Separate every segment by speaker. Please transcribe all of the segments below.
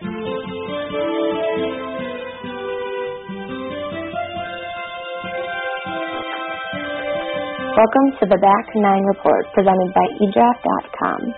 Speaker 1: Welcome to the Back Nine Report, presented by eDraft.com.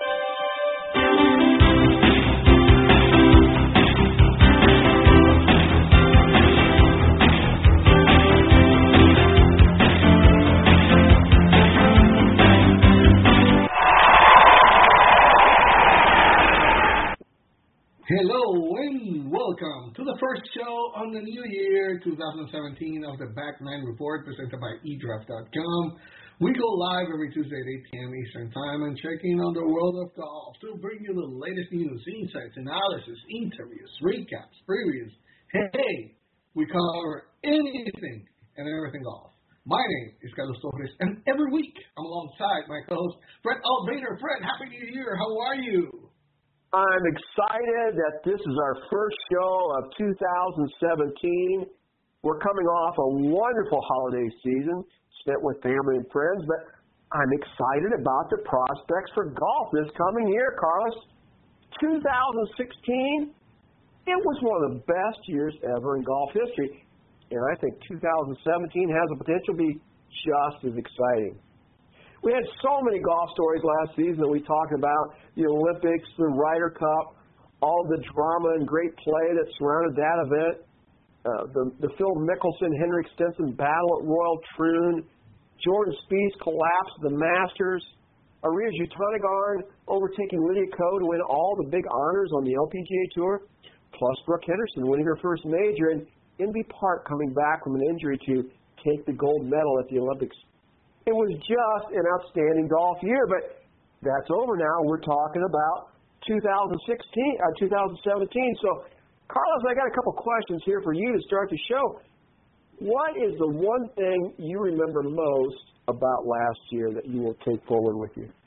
Speaker 2: Hello and welcome to the first show on the new year 2017 of the Back Nine Report, presented by eDraft.com. We go live every Tuesday at 8 p.m. Eastern Time and check in on the world of golf to bring you the latest news, insights, analysis, interviews, recaps, previews. Hey, we cover anything and everything golf. My name is Carlos Torres, and every week I'm alongside my co-host, Fred Alvader. Fred, Happy New Year. How are you?
Speaker 3: I'm excited that this is our first show of 2017. We're coming off a wonderful holiday season spent with family and friends, but I'm excited about the prospects for golf this coming year, Carlos. 2016, it was one of the best years ever in golf history, and I think 2017 has the potential to be just as exciting. We had so many golf stories last season that we talked about, the Olympics, the Ryder Cup, all the drama and great play that surrounded that event, the Phil Mickelson, Henrik Stenson battle at Royal Troon, Jordan Spieth's collapse at the Masters, Arias Jutanugarn overtaking Lydia Ko to win all the big honors on the LPGA Tour, plus Brooke Henderson winning her first major, and Inbee Park coming back from an injury to take the gold medal at the Olympics. It was just an outstanding golf year, but that's over now. We're talking about 2017. So, Carlos, I got a couple questions here for you to start the show. What is the one thing you remember most about last year that you will take forward with you?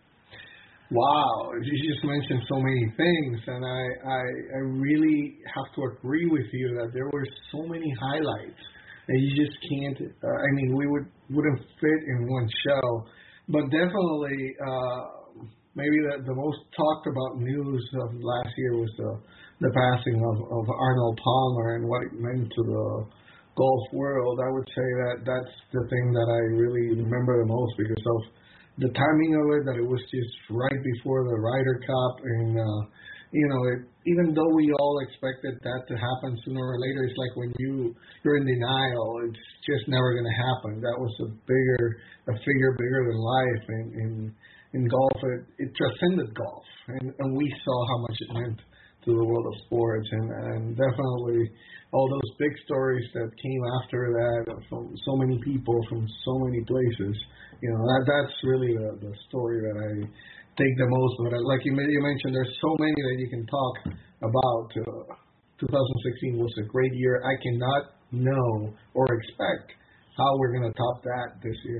Speaker 2: Wow, you just mentioned so many things, and I really have to agree with you that there were so many highlights. And you just can't, we wouldn't fit in one show. But definitely, maybe the most talked about news of last year was the passing of Arnold Palmer and what it meant to the golf world. I would say that's the thing that I really remember the most because of the timing of it, that it was just right before the Ryder Cup. And, even though we all expected that to happen sooner or later, it's like when you're in denial, it's just never going to happen. That was a figure bigger than life. And in golf, it transcended golf. And we saw how much it meant to the world of sports. And definitely all those big stories that came after that from so many people, from so many places, that's really the story that I take the most. But like you mentioned, there's so many that you can talk about. 2016 was a great year. I cannot know or expect how we're going to top that this year.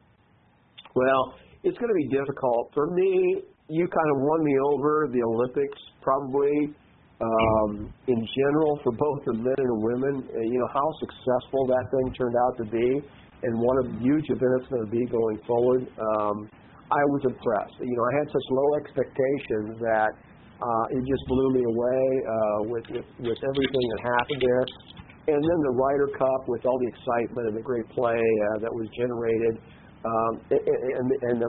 Speaker 3: Well, it's going to be difficult. For me, you kind of won me over the Olympics, probably in general for both the men and the women. How successful that thing turned out to be and what a huge event it's going to be going forward. I was impressed. I had such low expectations that it just blew me away with everything that happened there. And then the Ryder Cup with all the excitement and the great play that was generated, and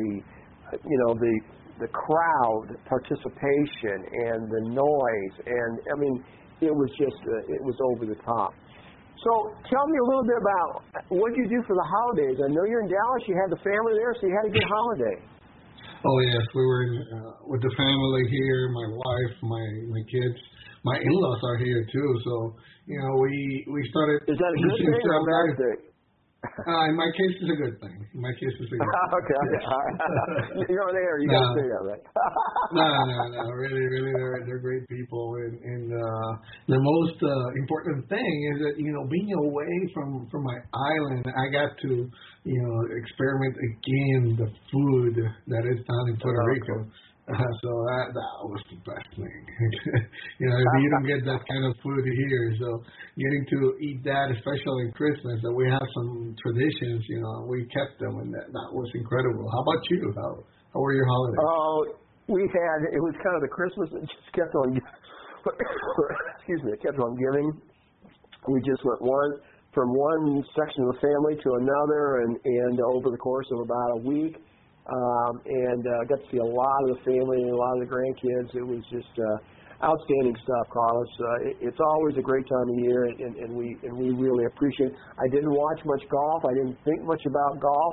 Speaker 3: the crowd participation and the noise, and it was just it was over the top. So tell me a little bit about what did you do for the holidays. I know you're in Dallas. You had the family there, so you had a good holiday.
Speaker 2: Oh, yes. We were with the family here, my wife, my kids. My in-laws are here, too. So, we started...
Speaker 3: Is that a good thing or a bad thing?
Speaker 2: In my case, it's a good thing.
Speaker 3: Okay. All right. You're on air. You got to say that, right?
Speaker 2: No. Really, they're great people. And the most important thing is that, being away from my island, I got to, experiment again the food that is done in Puerto Rico. So that was the best thing. You don't get that kind of food here. So getting to eat that, especially in Christmas, that we have some traditions, we kept them, and that was incredible. How about you? How were your holidays?
Speaker 3: It was kind of the Christmas that just kept on excuse me, it kept on giving. We just went from one section of the family to another, and over the course of about a week, and got to see a lot of the family and a lot of the grandkids. It was just outstanding stuff, Carlos. It's always a great time of year, and we really appreciate it. I didn't watch much golf. I didn't think much about golf.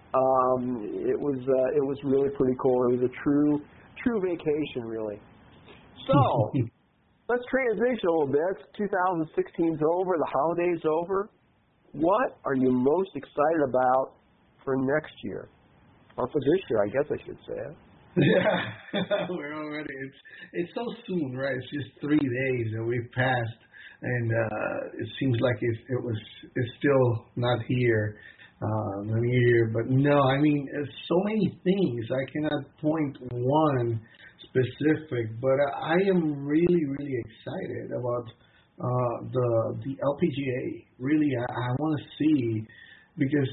Speaker 3: It was really pretty cool. It was a true vacation, really. So let's transition a little bit. 2016's over. The holiday's over. What are you most excited about for next year? Or for this year, I guess I should say.
Speaker 2: Yeah, we're already. It's so soon, right? It's just 3 days that we've passed, and it seems like it's still not here, the new year. But no, I mean, it's so many things. I cannot point one specific, but I am really, really excited about the LPGA. Really, I want to see, because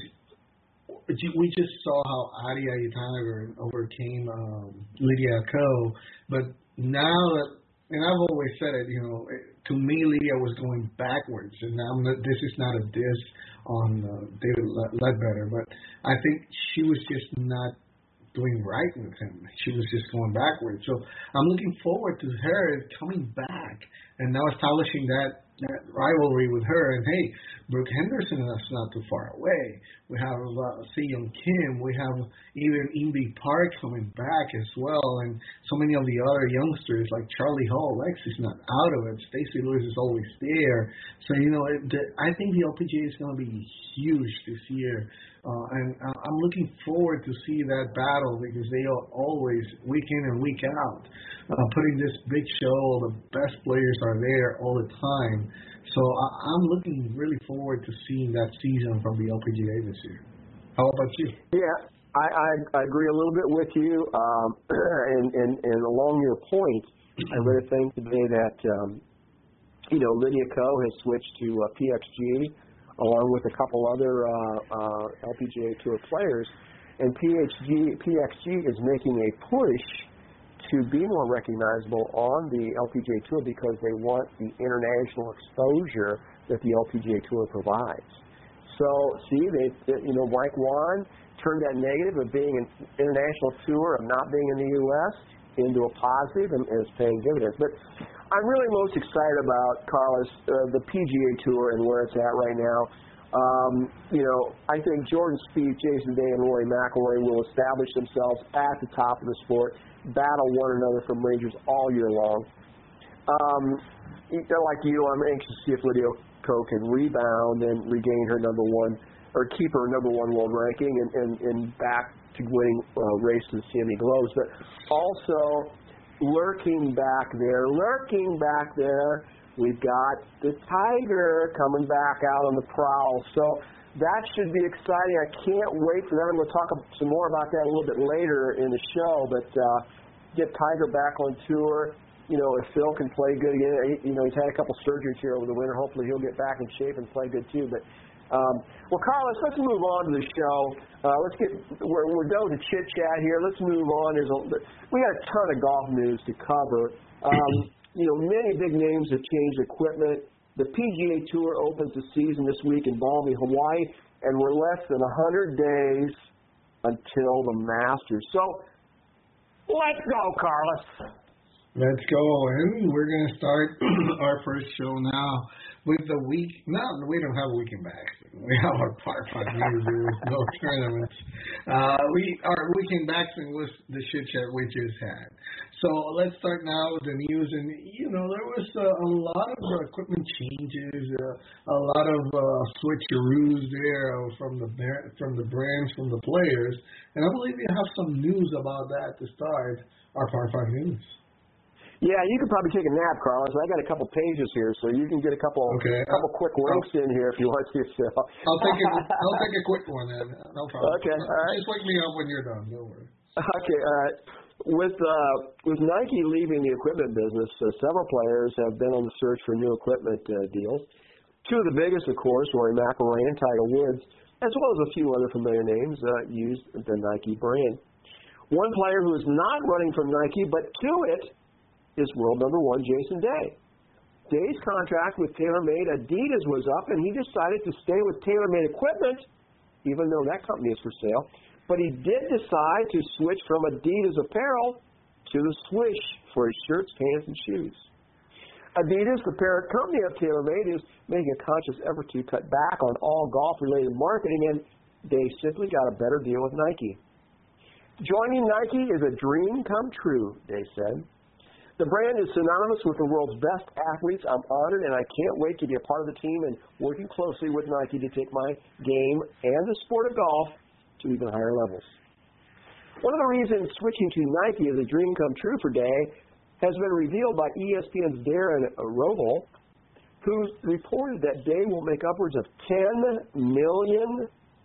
Speaker 2: we just saw how Adi Ayatanagar overcame Lydia Ko, but now that, and I've always said it, to me, Lydia was going backwards, and this is not a diss on David Ledbetter, but I think she was just not doing right with him. She was just going backwards. So I'm looking forward to her coming back and now establishing that rivalry with her. And hey, Brooke Henderson is not too far away. We have Seyoung Kim. We have even Indy Park coming back as well, and so many of the other youngsters like Charlie Hall. Lex is not out of it. Stacey Lewis is always there. So I think the LPGA is going to be huge this year. And I'm looking forward to see that battle, because they are always, week in and week out, putting this big show. The best players are there all the time. So I'm looking really forward to seeing that season from the LPGA this year. How about you?
Speaker 3: Yeah, I agree a little bit with you. And along your point, I read a thing today that, Lydia Ko has switched to PXG, along with a couple other LPGA Tour players. And PXG is making a push to be more recognizable on the LPGA Tour, because they want the international exposure that the LPGA Tour provides. So, see, Mike Wan turned that negative of being an international tour, of not being in the U.S., into a positive, and is paying dividends. But I'm really most excited about, Carlos, the PGA Tour and where it's at right now. I think Jordan Spieth, Jason Day, and Rory McIlroy will establish themselves at the top of the sport, battle one another for majors all year long. Like you, I'm anxious to see if Lydia Ko can rebound and regain her number one, or keep her number one world ranking, and back to winning race to the CME Globes. But also, lurking back there, we've got the Tiger coming back out on the prowl. So that should be exciting. I can't wait for that. I'm going to talk some more about that a little bit later in the show. But get Tiger back on tour. If Phil can play good again, he's had a couple surgeries here over the winter. Hopefully he'll get back in shape and play good too. But well, Carlos, let's move on to the show. We're done with the chit chat here. Let's move on. We got a ton of golf news to cover. Many big names have changed equipment. The PGA Tour opens the season this week in Balmy, Hawaii, and we're less than 100 days until the Masters. So let's go, Carlos.
Speaker 2: Let's go, and we're going to start our first show now with the week. No, we don't have weekend backs. We have our Par 5 news. There was no tournaments. Our weekend backs was the shit chat we just had. So let's start now with the news. And there was a lot of equipment changes, a lot of switcheroos there from the brands, from the players. And I believe you have some news about that to start our Par 5 news.
Speaker 3: Yeah, you could probably take a nap, Carlos. I got a couple pages here, so you can get a couple quick links in here if you want to. So.
Speaker 2: I'll take a quick one then. No problem.
Speaker 3: Okay, all right.
Speaker 2: Just wake me up when you're done. Don't worry.
Speaker 3: Okay, all right. With Nike leaving the equipment business, several players have been on the search for new equipment deals. Two of the biggest, of course, Rory McIlroy and Tiger Woods, as well as a few other familiar names, use the Nike brand. One player who is not running from Nike, but to it, is world number 1 Jason Day. Day's contract with TaylorMade Adidas was up, and he decided to stay with TaylorMade equipment, even though that company is for sale. But he did decide to switch from Adidas apparel to the Swish for his shirts, pants, and shoes. Adidas, the parent company of TaylorMade, is making a conscious effort to cut back on all golf-related marketing, and they simply got a better deal with Nike. Joining Nike is a dream come true, they said. The brand is synonymous with the world's best athletes. I'm honored, and I can't wait to be a part of the team and working closely with Nike to take my game and the sport of golf to even higher levels. One of the reasons switching to Nike is a dream come true for Day has been revealed by ESPN's Darren Rovell, who reported that Day will make upwards of $10 million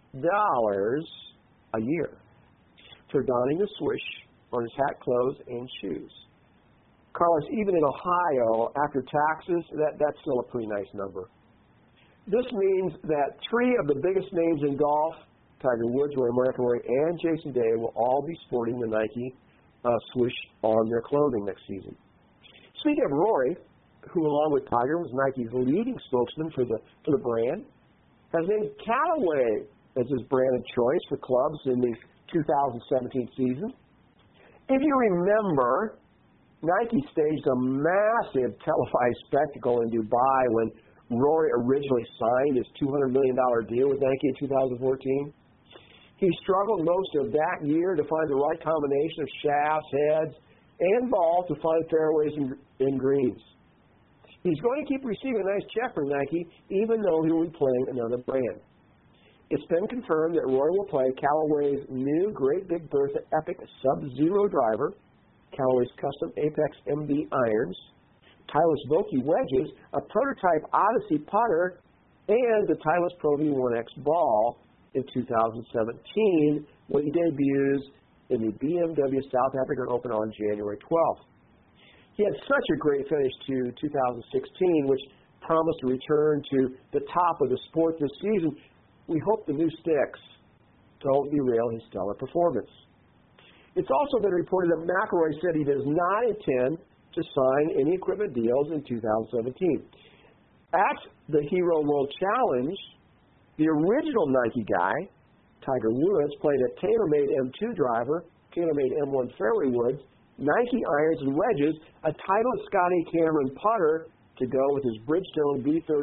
Speaker 3: a year for donning a Swish on his hat, clothes, and shoes. Carlos, even in Ohio, after taxes, that's still a pretty nice number. This means that 3 of the biggest names in golf, Tiger Woods, Rory McIlroy, and Jason Day, will all be sporting the Nike Swish on their clothing next season. Speaking of Rory, who along with Tiger was Nike's leading spokesman for the brand, has named Callaway as his brand of choice for clubs in the 2017 season. If you remember, Nike staged a massive televised spectacle in Dubai when Rory originally signed his $200 million deal with Nike in 2014. He struggled most of that year to find the right combination of shafts, heads, and balls to find fairways and greens. He's going to keep receiving a nice check from Nike, even though he will be playing another brand. It's been confirmed that Rory will play Callaway's new Great Big Bertha Epic Sub-Zero driver, Callaway's custom Apex MD irons, Titleist Vokey wedges, a prototype Odyssey putter, and the Titleist Pro V1X ball in 2017 when he debuts in the BMW South African Open on January 12th. He had such a great finish to 2016, which promised to return to the top of the sport this season. We hope the new sticks don't derail his stellar performance. It's also been reported that McIlroy said he does not intend to sign any equipment deals in 2017. At the Hero World Challenge, the original Nike guy, Tiger Woods, played a TaylorMade M2 driver, TaylorMade M1 fairway woods, Nike irons and wedges, a Titleist Scotty Cameron putter to go with his Bridgestone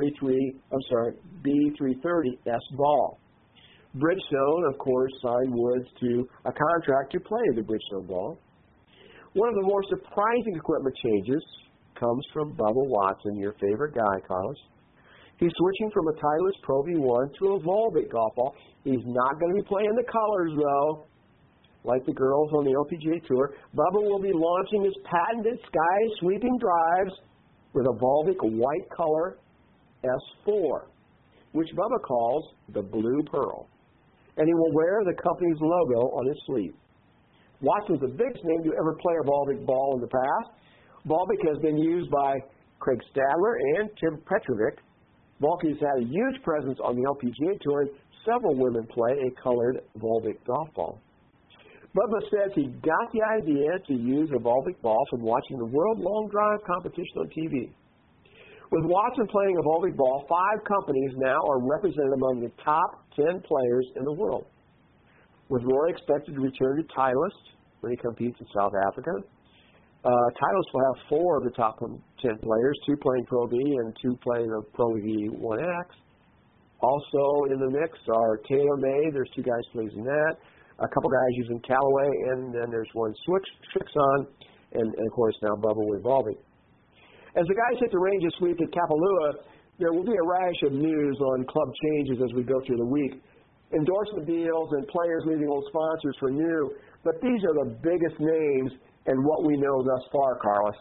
Speaker 3: B330S ball. Bridgestone, of course, signed Woods to a contract to play the Bridgestone ball. One of the more surprising equipment changes comes from Bubba Watson, your favorite guy, Carlos. He's switching from a Titleist Pro V1 to a Volvic golf ball. He's not going to be playing the colors, though. Like the girls on the LPGA Tour, Bubba will be launching his patented sky-sweeping drives with a Volvic white color S4, which Bubba calls the Blue Pearl. And he will wear the company's logo on his sleeve. Watson's the biggest name to ever play a Volvic ball in the past. Volvic has been used by Craig Stadler and Tim Petrovic. Volvic has had a huge presence on the LPGA Tour, and several women play a colored Volvic golf ball. Bubba says he got the idea to use a Volvic ball from watching the World Long Drive competition on TV. With Watson playing a Volvic ball, 5 companies now are represented among the top 10 players in the world. With Rory expected to return to Titleist when he competes in South Africa, Titleist will have 4 of the top 10 players, 2 playing Pro V and 2 playing the Pro V1X. Also in the mix are TaylorMade. There's 2 guys playing in that. A couple guys using Callaway, and then there's one Srixon, and of course now Bubba with Volvic. As the guys hit the range this week at Kapalua, there will be a rash of news on club changes as we go through the week. Endorsement deals and players leaving old sponsors for new, but these are the biggest names and what we know thus far, Carlos.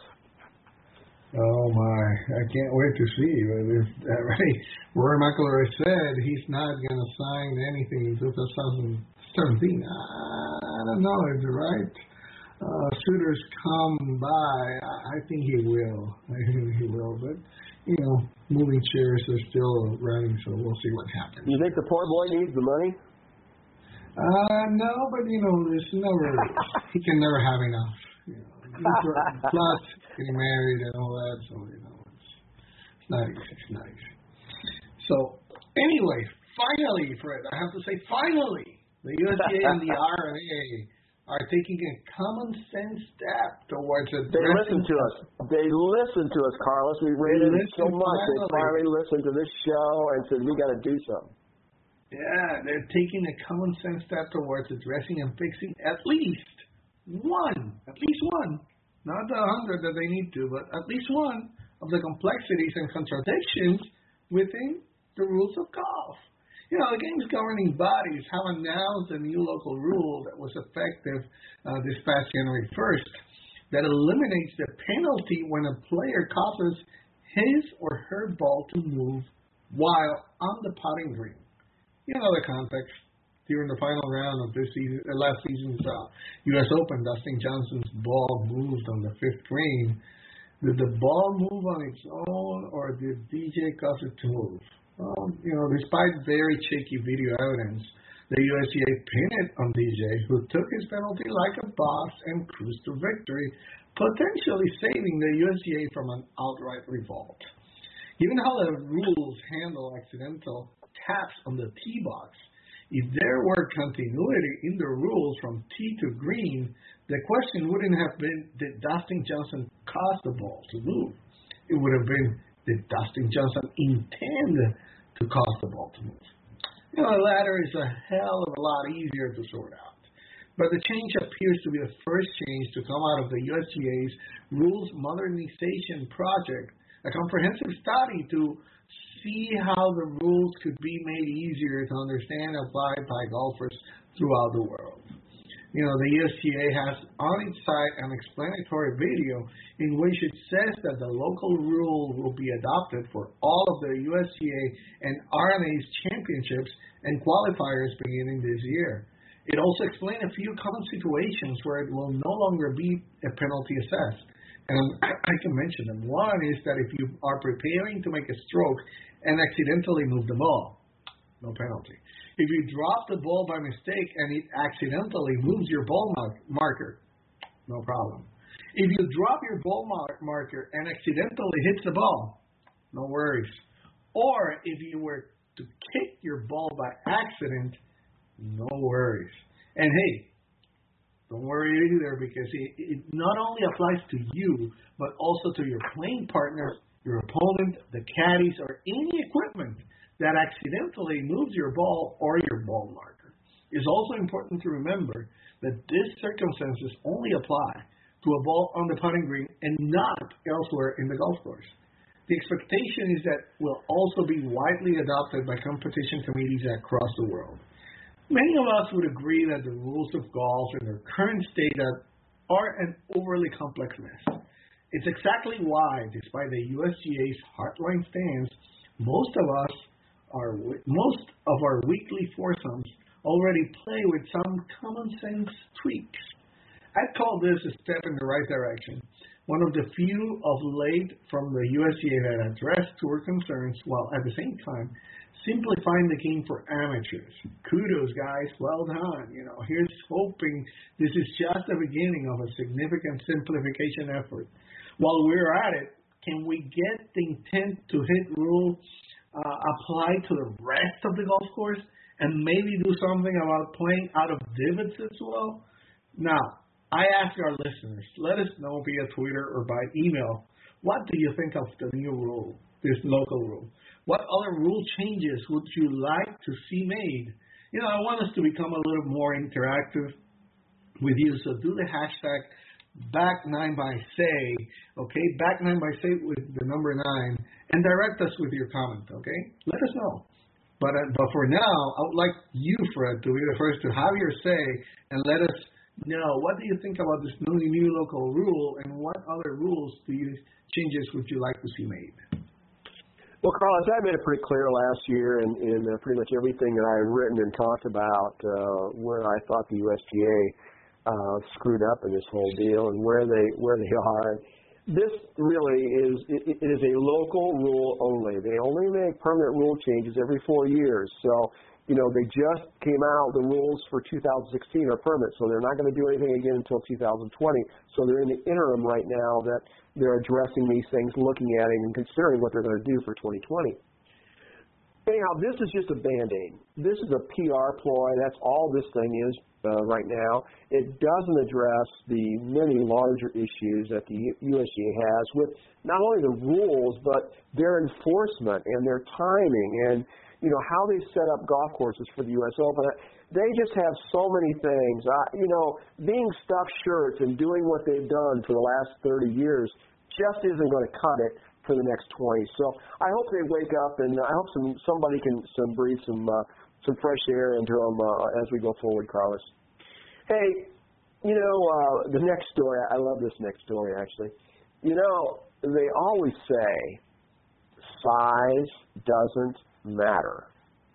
Speaker 2: Oh my, I can't wait to see. Right. Rory McIlroy said he's not going to sign anything in 2017. I don't know if the right suitors come by. I think he will. But, moving chairs are still running, so we'll see what happens.
Speaker 3: You think the poor boy needs the money?
Speaker 2: No, but, there's never, he can never have enough. plus getting married and all that, so it's not easy. It's not easy. So anyway, finally, Fred, I have to say finally, the USGA and the RNA are taking a common sense step towards addressing.
Speaker 3: They listen to us. They listen to us, Carlos. We rated it so much. They finally listened to this show and said, we got to do something.
Speaker 2: Yeah, they're taking a common sense step towards addressing and fixing at least one, not the 100 that they need to, but at least one of the complexities and contradictions within the rules of golf. You know, the game's governing bodies have announced a new local rule that was effective this past January 1st that eliminates the penalty when a player causes his or her ball to move while on the putting green. You know the context. During the final round of this season, last season's U.S. Open, Dustin Johnson's ball moved on the fifth green. Did the ball move on its own, or did DJ cause it to move? Well, you know, despite very shaky video evidence, the USGA pinned it on DJ, who took his penalty like a boss and cruised to victory, potentially saving the USGA from an outright revolt. Given how the rules handle accidental taps on the tee box, if there were continuity in the rules from tee to green, the question wouldn't have been, did Dustin Johnson cause the ball to move? It would have been, did Dustin Johnson intend to cause the ball to move? You know, the latter is a hell of a lot easier to sort out. But the change appears to be the first change to come out of the USGA's Rules Modernization Project, a comprehensive study to see how the rules could be made easier to understand and applied by golfers throughout the world. You know, the USGA has on its site an explanatory video in which it says that the local rule will be adopted for all of the USGA and RNA's championships and qualifiers beginning this year. It also explained a few common situations where it will no longer be a penalty assessed. And I can mention them. One is that if you are preparing to make a stroke and accidentally move the ball, no penalty. If you drop the ball by mistake and it accidentally moves your ball marker, no problem. If you drop your ball marker and accidentally hits the ball, no worries. Or if you were to kick your ball by accident, no worries. And hey, don't worry either, because it not only applies to you, but also to your playing partner, your opponent, the caddies, or any equipment that accidentally moves your ball or your ball marker. It's also important to remember that these circumstances only apply to a ball on the putting green and not elsewhere in the golf course. The expectation is that it will also be widely adopted by competition committees across the world. Many of us would agree that the rules of golf in their current state are an overly complex mess. It's exactly why, despite the USGA's hardline stance, most of our weekly foursomes already play with some common sense tweaks. I'd call this a step in the right direction, one of the few of late from the USGA that address tour concerns while at the same time simplifying the game for amateurs. Kudos, guys. Well done. You know, here's hoping this is just the beginning of a significant simplification effort. While we're at it, can we get the intent to hit rule applied to the rest of the golf course and maybe do something about playing out of divots as well? Now, I ask our listeners, let us know via Twitter or by email, what do you think of the new rule, this local rule? What other rule changes would you like to see made? You know, I want us to become a little more interactive with you, so do the hashtag back9by-say, okay? Back9by-say with the number 9, and direct us with your comment, okay? Let us know. But for now, I would like you, Fred, to be the first to have your say and let us know, what do you think about this new local rule, and what other changes would you like to see made?
Speaker 3: Well, Carlos, I made it pretty clear last year in pretty much everything that I had written and talked about where I thought the USGA screwed up in this whole deal and where they are. This really is, it is a local rule only. They only make permanent rule changes every 4 years. So, they just came out, the rules for 2016 are permanent, so they're not going to do anything again until 2020. So they're in the interim right now that they're addressing these things, looking at it, and considering what they're going to do for 2020. Anyhow, this is just a Band-Aid. This is a PR ploy. That's all this thing is right now. It doesn't address the many larger issues that the USGA has with not only the rules, but their enforcement and their timing and, how they set up golf courses for the U.S. Open. They just have so many things. Being stuffed shirts and doing what they've done for the last 30 years just isn't going to cut it for the next 20. So I hope they wake up, and I hope somebody can breathe some fresh air into them as we go forward, Carlos. Hey, the next story, I love this next story, actually. They always say size doesn't matter.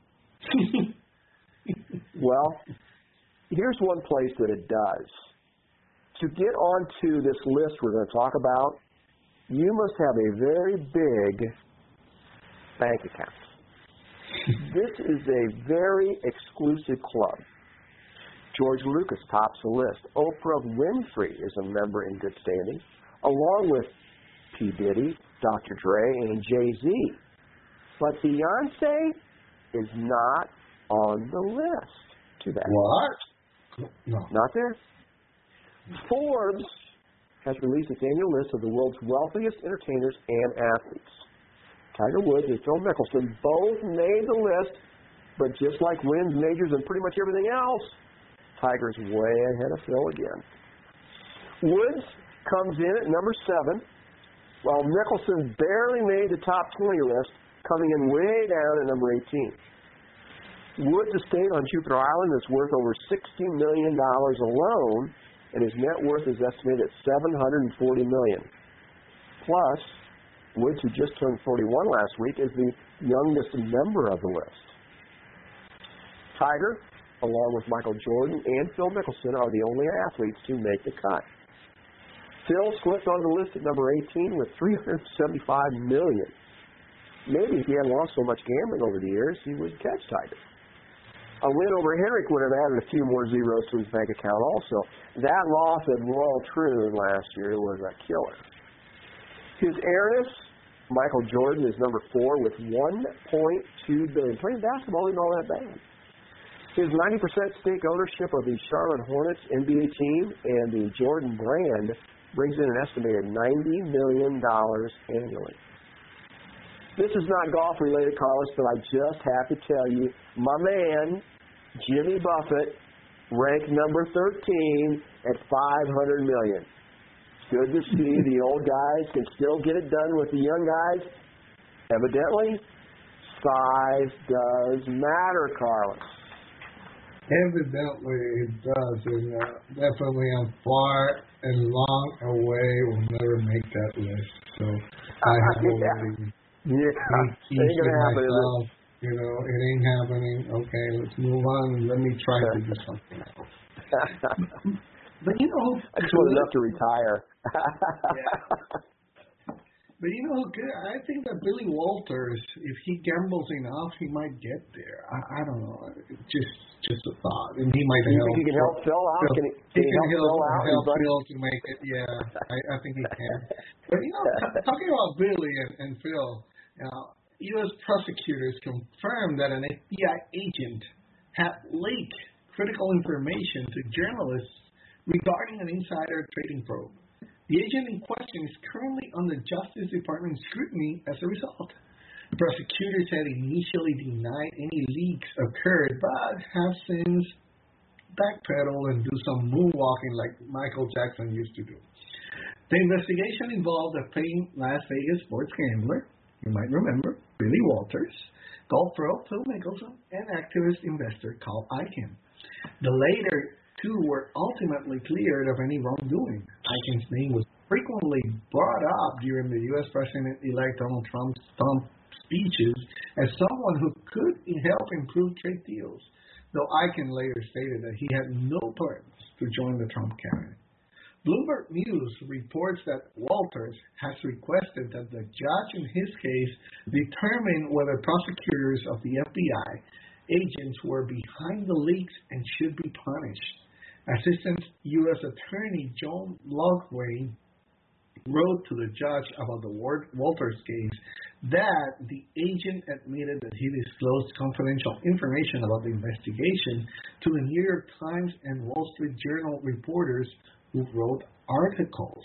Speaker 3: Well, here's one place that it does. To get onto this list we're going to talk about, you must have a very big bank account. This is a very exclusive club. George Lucas tops the list. Oprah Winfrey is a member in good standing, along with P. Diddy, Dr. Dre, and Jay-Z. But Beyonce is not on the list. Too bad.
Speaker 2: What? No.
Speaker 3: Not there. Forbes has released its annual list of the world's wealthiest entertainers and athletes. Tiger Woods and Phil Mickelson both made the list, but just like wins, majors, and pretty much everything else, Tiger's way ahead of Phil again. Woods comes in at number 7, while Mickelson barely made the top 20 list, coming in way down at number 18. Woods' estate on Jupiter Island is worth over $60 million alone, and his net worth is estimated at $740 million. Plus, Woods, who just turned 41 last week, is the youngest member of the list. Tiger, along with Michael Jordan and Phil Mickelson, are the only athletes to make the cut. Phil slipped on the list at number 18 with $375 million. Maybe if he hadn't lost so much gambling over the years, he would catch Tiger. A win over Henrik would have added a few more zeros to his bank account also. That loss at Royal Troon last year was a killer. His heiress, Michael Jordan, is number 4 with $1.2 billion. Playing basketball isn't all that bad. His 90% stake ownership of the Charlotte Hornets NBA team and the Jordan brand brings in an estimated $90 million annually. This is not golf-related, Carlos, but I just have to tell you, my man, Jimmy Buffett, ranked number 13 at $500 million. It's good to see the old guys can still get it done with the young guys. Evidently, size does matter, Carlos.
Speaker 2: Evidently it does, and definitely I'm far and long away will never make that list. So I have already
Speaker 3: ain't gonna happen,
Speaker 2: myself, it ain't happening. Okay, let's move on and let me try to do something else. But
Speaker 3: I just want enough to retire.
Speaker 2: Yeah. But I think that Billy Walters, if he gambles enough, he might get there. I don't know. Just a thought. And he might help.
Speaker 3: He can help Phil out?
Speaker 2: He can help Phil to make it. Yeah, I think he can. But, talking about Billy and Phil, U.S. prosecutors confirmed that an FBI agent had leaked critical information to journalists regarding an insider trading probe. The agent in question is currently under Justice Department scrutiny as a result. Prosecutors had initially denied any leaks occurred, but have since backpedaled and do some moonwalking like Michael Jackson used to do. The investigation involved a famed Las Vegas sports gambler, you might remember, Billy Walters, golf pro Phil Mickelson, and activist investor Carl Icahn. The later two were ultimately cleared of any wrongdoing. Icahn's name was frequently brought up during the U.S. President-elect Donald Trump's speeches as someone who could help improve trade deals, though Icahn later stated that he had no plans to join the Trump cabinet. Bloomberg News reports that Walters has requested that the judge in his case determine whether prosecutors of the FBI agents were behind the leaks and should be punished. Assistant U.S. Attorney John Logway wrote to the judge about the Walters case that the agent admitted that he disclosed confidential information about the investigation to the New York Times and Wall Street Journal reporters who wrote articles.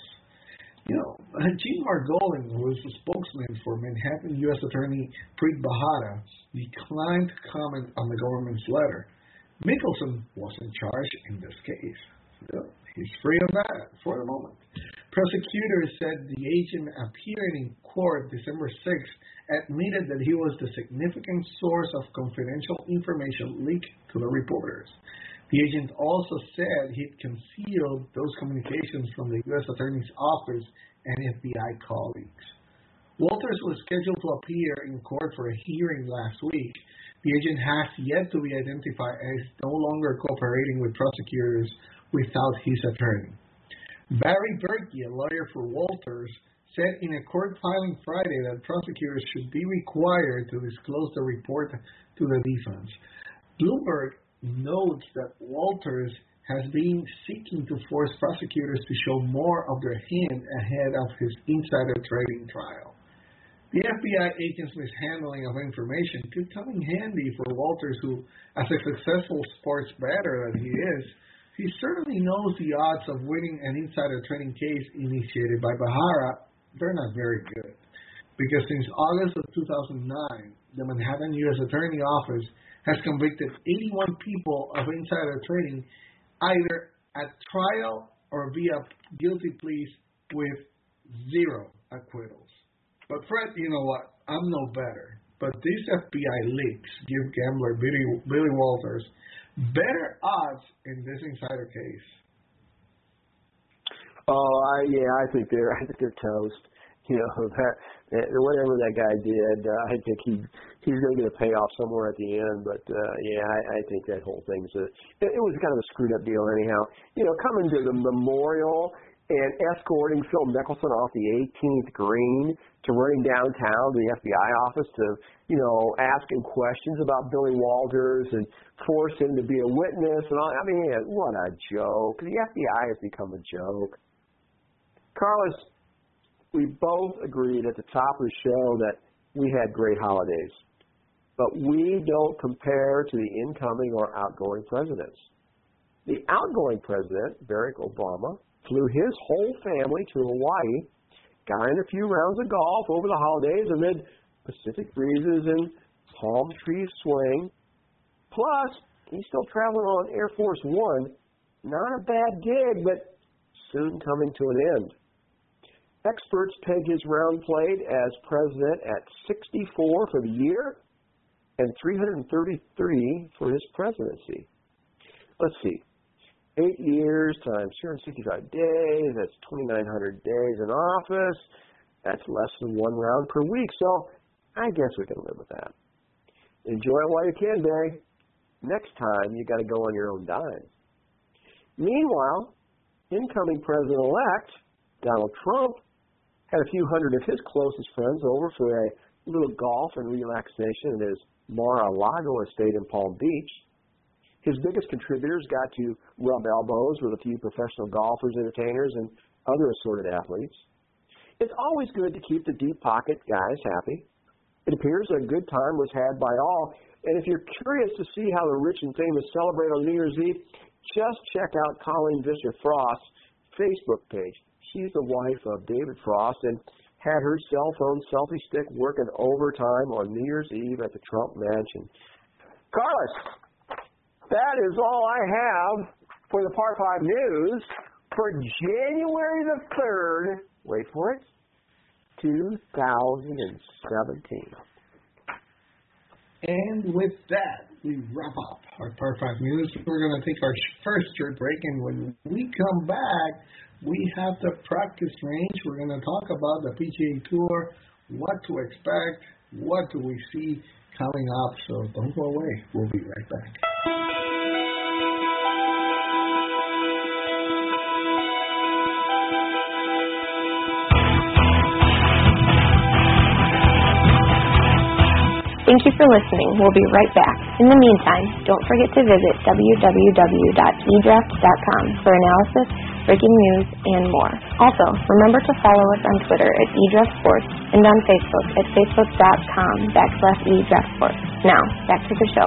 Speaker 2: Gene Margolin, who is the spokesman for Manhattan U.S. Attorney Preet Bharara, declined to comment on the government's letter. Mickelson wasn't charged in this case. He's free of that for the moment. Prosecutors said the agent appearing in court December 6th admitted that he was the significant source of confidential information leaked to the reporters. The agent also said he'd concealed those communications from the U.S. Attorney's Office and FBI colleagues. Walters was scheduled to appear in court for a hearing last week. The agent has yet to be identified as no longer cooperating with prosecutors without his attorney. Barry Berkey, a lawyer for Walters, said in a court filing Friday that prosecutors should be required to disclose the report to the defense. Bloomberg notes that Walters has been seeking to force prosecutors to show more of their hand ahead of his insider trading trial. The FBI agent's mishandling of information could come in handy for Walters, who, as a successful sports bettor that he is, he certainly knows the odds of winning an insider trading case initiated by Bharara. They're not very good. Because since August of 2009, the Manhattan U.S. Attorney Office has convicted 81 people of insider trading either at trial or via guilty pleas with 0 acquittals. But Fred, you know what? I'm no better. But these FBI leaks give gambler Billy Walters better odds in this insider case.
Speaker 3: I think they're toast. Whatever that guy did, I think he's going to get a payoff somewhere at the end. But I think that whole thing's it was kind of a screwed up deal anyhow. Coming to the memorial and escorting Phil Mickelson off the 18th green to running downtown to the FBI office to ask him questions about Billy Walters and force him to be a witness and all. I mean, what a joke! The FBI has become a joke. Carlos, we both agreed at the top of the show that we had great holidays, but we don't compare to the incoming or outgoing presidents. The outgoing president, Barack Obama, flew his whole family to Hawaii, got in a few rounds of golf over the holidays amid Pacific breezes and palm trees swing. Plus, he's still traveling on Air Force One. Not a bad gig, but soon coming to an end. Experts peg his round played as president at 64 for the year and 333 for his presidency. Let's see. 8 years times 365 days, that's 2,900 days in office. That's less than 1 round per week, so I guess we can live with that. Enjoy it while you can, Barry. Next time, you got to go on your own dime. Meanwhile, incoming president-elect Donald Trump had a few hundred of his closest friends over for a little golf and relaxation at his Mar-a-Lago estate in Palm Beach. His biggest contributors got to rub elbows with a few professional golfers, entertainers, and other assorted athletes. It's always good to keep the deep pocket guys happy. It appears a good time was had by all, and if you're curious to see how the rich and famous celebrate on New Year's Eve, just check out Colleen Visser Frost's Facebook page. She's the wife of David Frost and had her cell phone selfie stick working overtime on New Year's Eve at the Trump Mansion. Carlos, that is all I have for the Par 5 News for January the 3rd. Wait for it. 2017.
Speaker 2: And with that, we wrap up our Par 5 News. We're going to take our first short break, and when we come back, we have the practice range. We're going to talk about the PGA Tour, what to expect, what do we see coming up. So don't go away. We'll be right back.
Speaker 1: Thank you for listening. We'll be right back. In the meantime, don't forget to visit www.edraft.com for analysis, breaking news, and more. Also, remember to follow us on Twitter at eDraftSports and on Facebook at facebook.com/eDraftSports. Now, back to the show.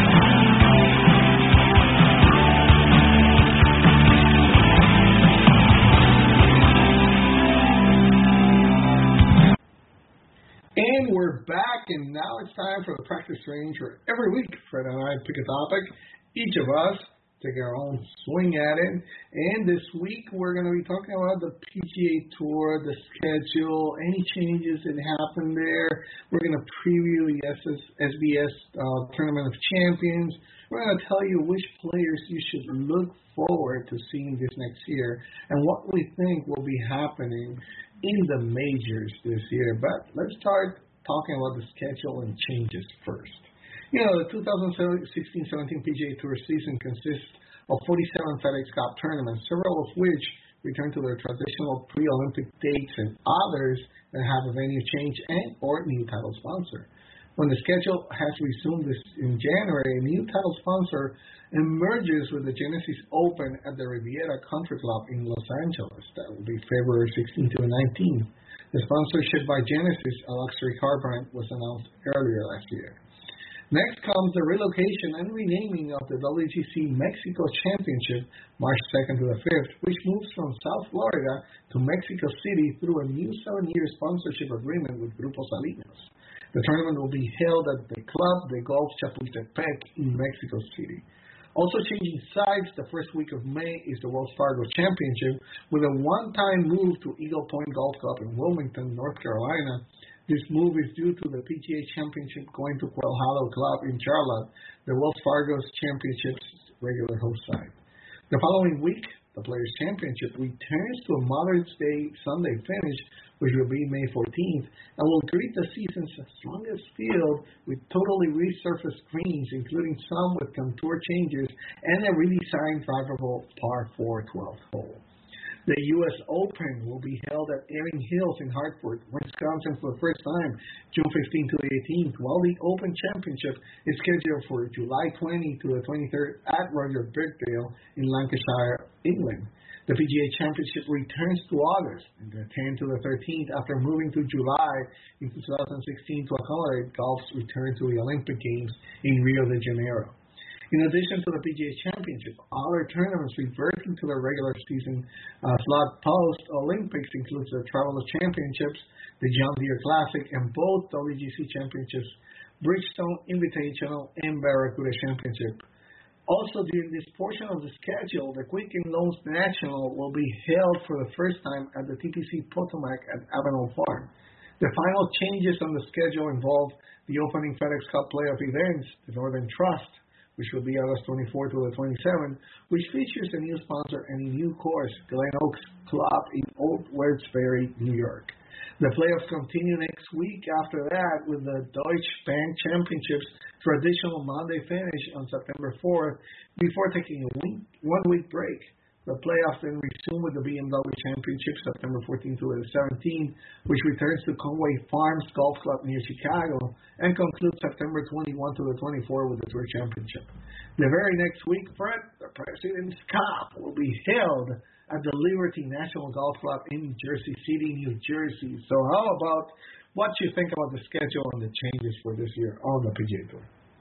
Speaker 2: And we're back, and now it's time for the practice range where every week Fred and I pick a topic. Each of us take our own swing at it. And this week we're going to be talking about the PGA Tour, the schedule, any changes that happened there. We're going to preview the SBS Tournament of Champions. We're going to tell you which players you should look forward to seeing this next year and what we think will be happening in the majors this year. But let's start talking about the schedule and changes first. You know, the 2016-17 PGA Tour season consists of 47 FedEx Cup tournaments, several of which return to their traditional pre-Olympic dates and others that have a venue change and or new title sponsor. When the schedule has resumed this in January, a new title sponsor emerges with the Genesis Open at the Riviera Country Club in Los Angeles. That will be February 16 to 19. The sponsorship by Genesis, a luxury car brand, was announced earlier last year. Next comes the relocation and renaming of the WGC Mexico Championship, March 2nd to the 5th, which moves from South Florida to Mexico City through a new 7-year sponsorship agreement with Grupo Salinas. The tournament will be held at the Club de Golf Chapultepec in Mexico City. Also changing sides the first week of May is the Wells Fargo Championship with a one-time move to Eagle Point Golf Club in Wilmington, North Carolina. This move is due to the PGA Championship going to Quail Hollow Club in Charlotte, the Wells Fargo's championship's regular host site. The following week, the Players' Championship returns to a Mother's Day Sunday finish, which will be May 14th, and will greet the season's strongest field with totally resurfaced greens, including some with contour changes and a redesigned drivable par 4 12th hole. The U.S. Open will be held at Erin Hills in Hartford, Wisconsin for the first time, June 15 to the 18th, while the Open Championship is scheduled for July 20 to the 23rd at Roger Birkdale in Lancashire, England. The PGA Championship returns to August, the 10th to the 13th, after moving to July in 2016 to accommodate golf's return to the Olympic Games in Rio de Janeiro. In addition to the PGA Championship, other tournaments reverting to their regular season slot post-Olympics includes the Travelers Championships, the John Deere Classic, and both WGC Championships, Bridgestone Invitational, and Barracuda Championship. Also, during this portion of the schedule, the Quicken Loans National will be held for the first time at the TPC Potomac at Avenel Farm. The final changes on the schedule involve the opening FedEx Cup playoff events, the Northern Trust, which will be August 24 to the 27th, which features a new sponsor and a new course, Glen Oaks Club in Old Wilkes-Barre, New York. The playoffs continue next week after that with the Deutsche Bank Championships traditional Monday finish on September 4th before taking a one-week break. The playoffs then resume with the BMW Championship September 14th to the 17th, which returns to Conway Farms Golf Club near Chicago, and concludes September 21 to the 24th with the Tour Championship. The very next week, Fred, the President's Cup will be held at the Liberty National Golf Club in Jersey City, New Jersey. So how about what you think about the schedule and the changes for this year on the PGA Tour?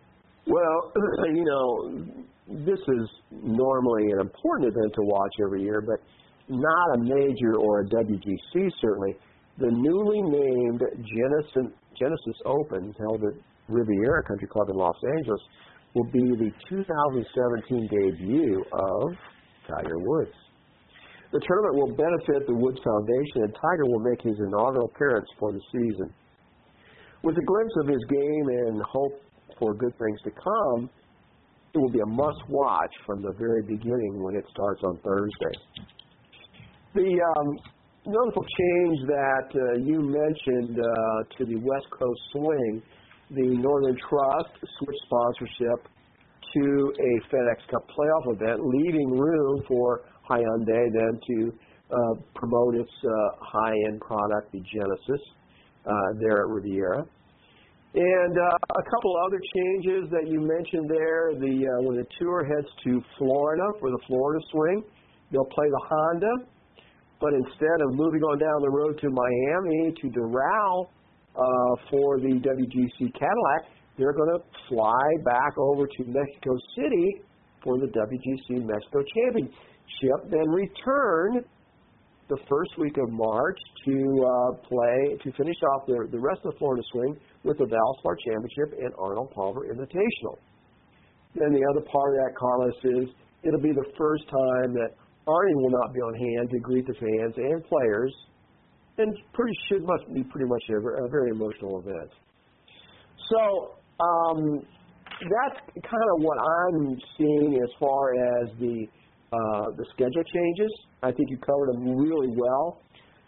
Speaker 3: Well, you know, this is normally an important event to watch every year, but not a major or a WGC, certainly. The newly named Genesis Open, held at Riviera Country Club in Los Angeles, will be the 2017 debut of Tiger Woods. The tournament will benefit the Woods Foundation, and Tiger will make his inaugural appearance for the season. With a glimpse of his game and hope for good things to come, it will be a must-watch from the very beginning when it starts on Thursday. The notable change that you mentioned to the West Coast swing, the Northern Trust switched sponsorship to a FedEx Cup playoff event, leaving room for Hyundai then to promote its high-end product, the Genesis, there at Riviera. And a couple other changes that you mentioned there. When the tour heads to Florida for the Florida Swing, they'll play the Honda, but instead of moving on down the road to Miami to Doral for the WGC Cadillac, they're going to fly back over to Mexico City for the WGC Mexico Championship, then return the first week of March to finish off the rest of the Florida Swing with the Valspar Championship and Arnold Palmer Invitational. Then the other part of that, Carlos, is it'll be the first time that Arnie will not be on hand to greet the fans and players, and must be pretty much a very emotional event. So that's kind of what I'm seeing as far as the schedule changes. I think you covered them really well.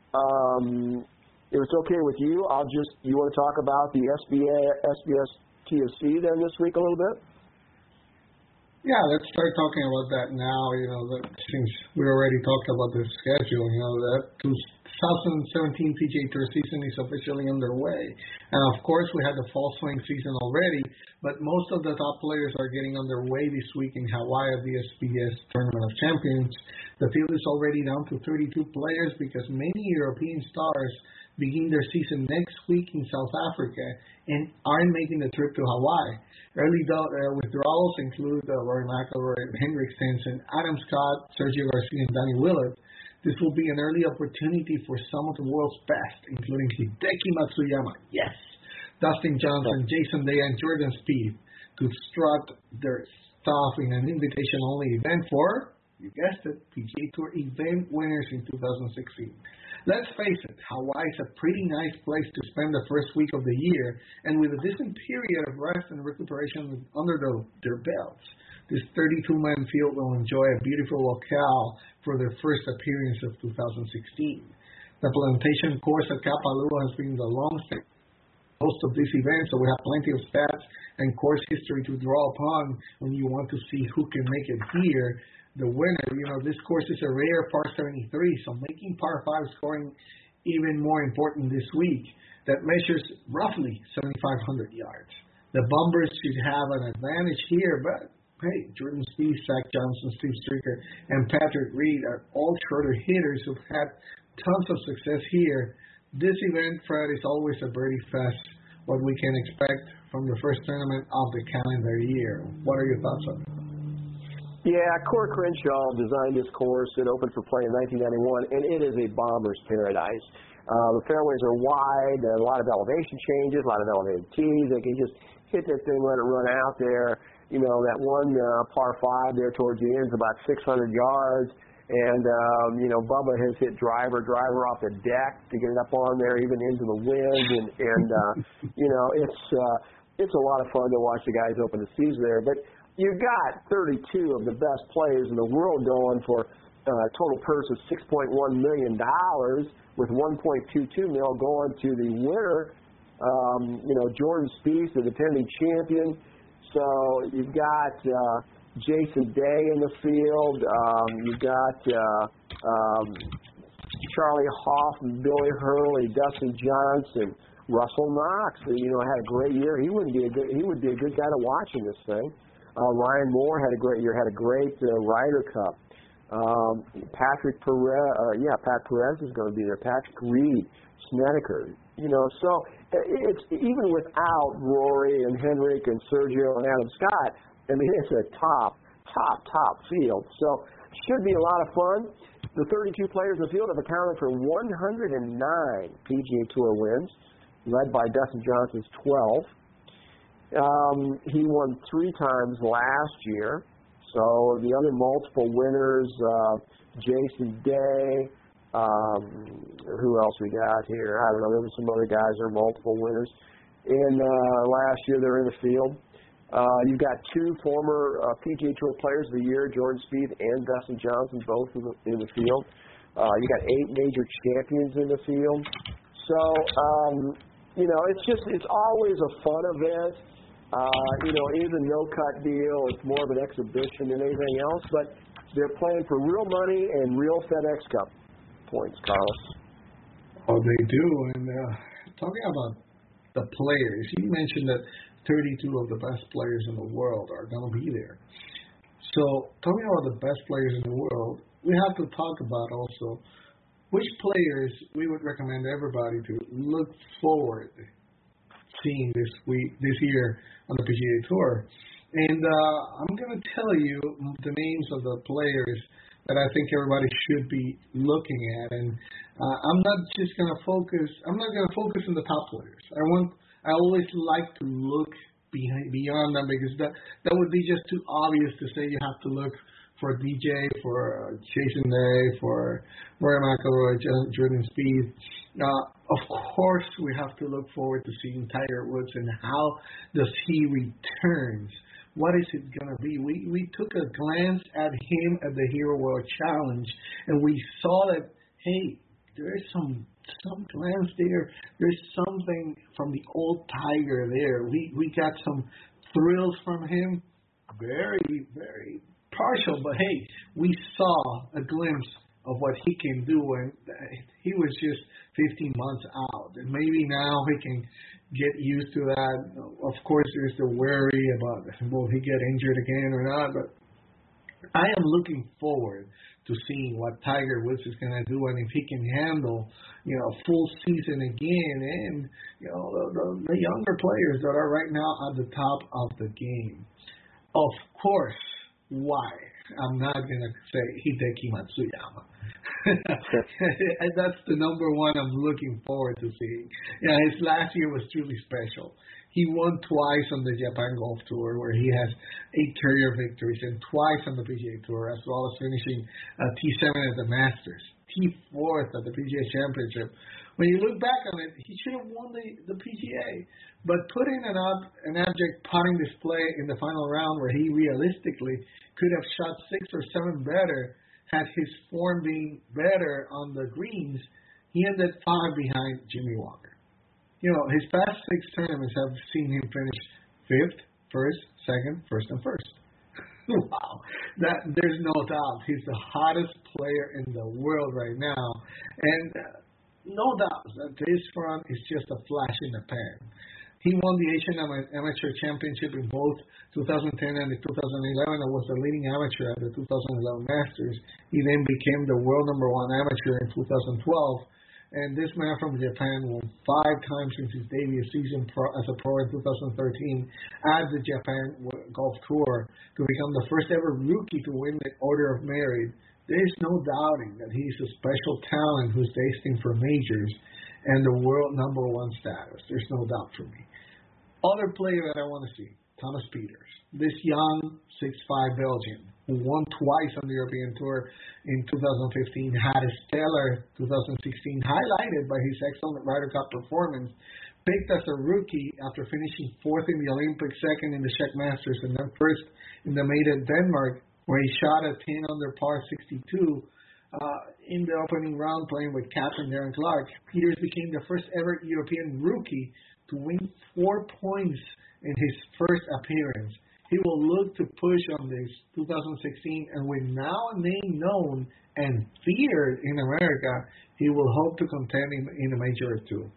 Speaker 3: If it's okay with you, you want to talk about the SBS TFC then this week a little bit?
Speaker 2: Yeah, let's start talking about that now. Since we already talked about the schedule, that 2017 PGA Tour season is officially underway. And of course, we had the fall swing season already, but most of the top players are getting underway this week in Hawaii at the SBS Tournament of Champions. The field is already down to 32 players because many European stars begin their season next week in South Africa and aren't making the trip to Hawaii. Early withdrawals include Rory McIlroy, Henrik Stenson, Adam Scott, Sergio Garcia, and Danny Willett. This will be an early opportunity for some of the world's best, including Hideki Matsuyama, yes, Dustin Johnson, Jason Day, and Jordan Spieth, to strut their stuff in an invitation-only event for, you guessed it, PGA Tour event winners in 2016. Let's face it, Hawaii is a pretty nice place to spend the first week of the year, and with a decent period of rest and recuperation under their belts, this 32-man field will enjoy a beautiful locale for their first appearance of 2016. The plantation course at Kapalua has been the longest host of this event, so we have plenty of stats and course history to draw upon when you want to see who can make it here. The winner, this course is a rare par 73, so making par 5 scoring even more important this week. That measures roughly 7,500 yards. The Bombers should have an advantage here, but hey, Jordan Spieth, Zach Johnson, Steve Stricker, and Patrick Reed are all shorter hitters who've had tons of success here. This event, Fred, is always a birdie fest, what we can expect from the first tournament of the calendar year. What are your thoughts on it?
Speaker 3: Yeah, Corey Crenshaw designed this course. It opened for play in 1991, and it is a bomber's paradise. The fairways are wide, a lot of elevation changes, a lot of elevated tees. They can just hit that thing, let it run out there. That one par 5 there towards the end is about 600 yards. And, Bubba has hit driver off the deck to get it up on there, even into the wind. It's a lot of fun to watch the guys open the season there. But you've got 32 of the best players in the world going for a total purse of $6.1 million, with $1.22 million going to the winner, Jordan Spieth, the defending champion. So you've got Jason Day in the field. You've got Charlie Hoffman, Billy Hurley, Dustin Johnson, Russell Knox. Had a great year. He would be a good guy to watch in this thing. Ryan Moore had a great year, had a great Ryder Cup. Pat Perez is going to be there. Patrick Reed, Snedeker. So it's even without Rory and Henrik and Sergio and Adam Scott. It's a top field. So should be a lot of fun. The 32 players in the field have accounted for 109 PGA Tour wins, led by Dustin Johnson's 12. He won 3 times last year. So the other multiple winners, Jason Day, who else we got here? I don't know. There were some other guys that are multiple winners. And last year they were in the field. You've got 2 former PGA Tour Players of the Year, Jordan Spieth and Dustin Johnson, both in the field. You got 8 major champions in the field. So, it's always a fun event. It is a no-cut deal. It's more of an exhibition than anything else, but they're playing for real money and real FedEx Cup points, Carlos.
Speaker 2: Oh, they do. And talking about the players. You mentioned that 32 of the best players in the world are going to be there. So talking about the best players in the world, we have to talk about also which players we would recommend everybody to look forward seeing this year on the PGA Tour. And I'm going to tell you the names of the players that I think everybody should be looking at. And I'm not going to focus on the top players. I always like to look beyond them, because that would be just too obvious to say you have to look for DJ, for Jason Day, for Rory McIlroy, Jordan Spieth. Of course, we have to look forward to seeing Tiger Woods and how does he returns. What is it going to be? We took a glance at him at the Hero World Challenge, and we saw that, hey, there's some glance there. There's something from the old Tiger there. We got some thrills from him. Very, very partial, but hey, we saw a glimpse of what he can do, and he was just 15 months out. And maybe now he can get used to that. Of course, there's the worry about will he get injured again or not, but I am looking forward to seeing what Tiger Woods is going to do, and if he can handle, a full season again, and the younger players that are right now at the top of the game. Of course, why? I'm not going to say Hideki Matsuyama. And that's the number one I'm looking forward to seeing. His last year was truly special. He won twice on the Japan Golf Tour, where he has 8 career victories, and twice on the PGA Tour, as well as finishing T7 at the Masters, T4 at the PGA Championship. When you look back on it, he should have won the PGA. But putting an abject putting display in the final round, where he realistically could have shot 6 or 7 better had his form been better on the greens, he ended 5 behind Jimmy Walker. His past 6 tournaments have seen him finish 5th, 1st, 2nd, 1st, and 1st. Wow. There's no doubt he's the hottest player in the world right now. And no doubt that this front is just a flash in the pan. He won the Asian Amateur Championship in both 2010 and 2011 and was the leading amateur at the 2011 Masters. He then became the world #1 amateur in 2012. And this man from Japan won 5 times since his debut season as a pro in 2013 at the Japan Golf Tour to become the first ever rookie to win the Order of Merit. There's no doubting that he's a special talent who's destined for majors and the world #1 status. There's no doubt for me. Other player that I want to see, Thomas Pieters. This young 6'5" Belgian who won twice on the European Tour in 2015, had a stellar 2016 highlighted by his excellent Ryder Cup performance, picked as a rookie after finishing 4th in the Olympics, 2nd in the Czech Masters, and then 1st in the Maiden Denmark, where he shot a 10 under par 62 in the opening round playing with captain Darren Clarke. Pieters became the first ever European rookie to win 4 points in his first appearance. He will look to push on this 2016, and with now a name known and feared in America, he will hope to contend in a major or two.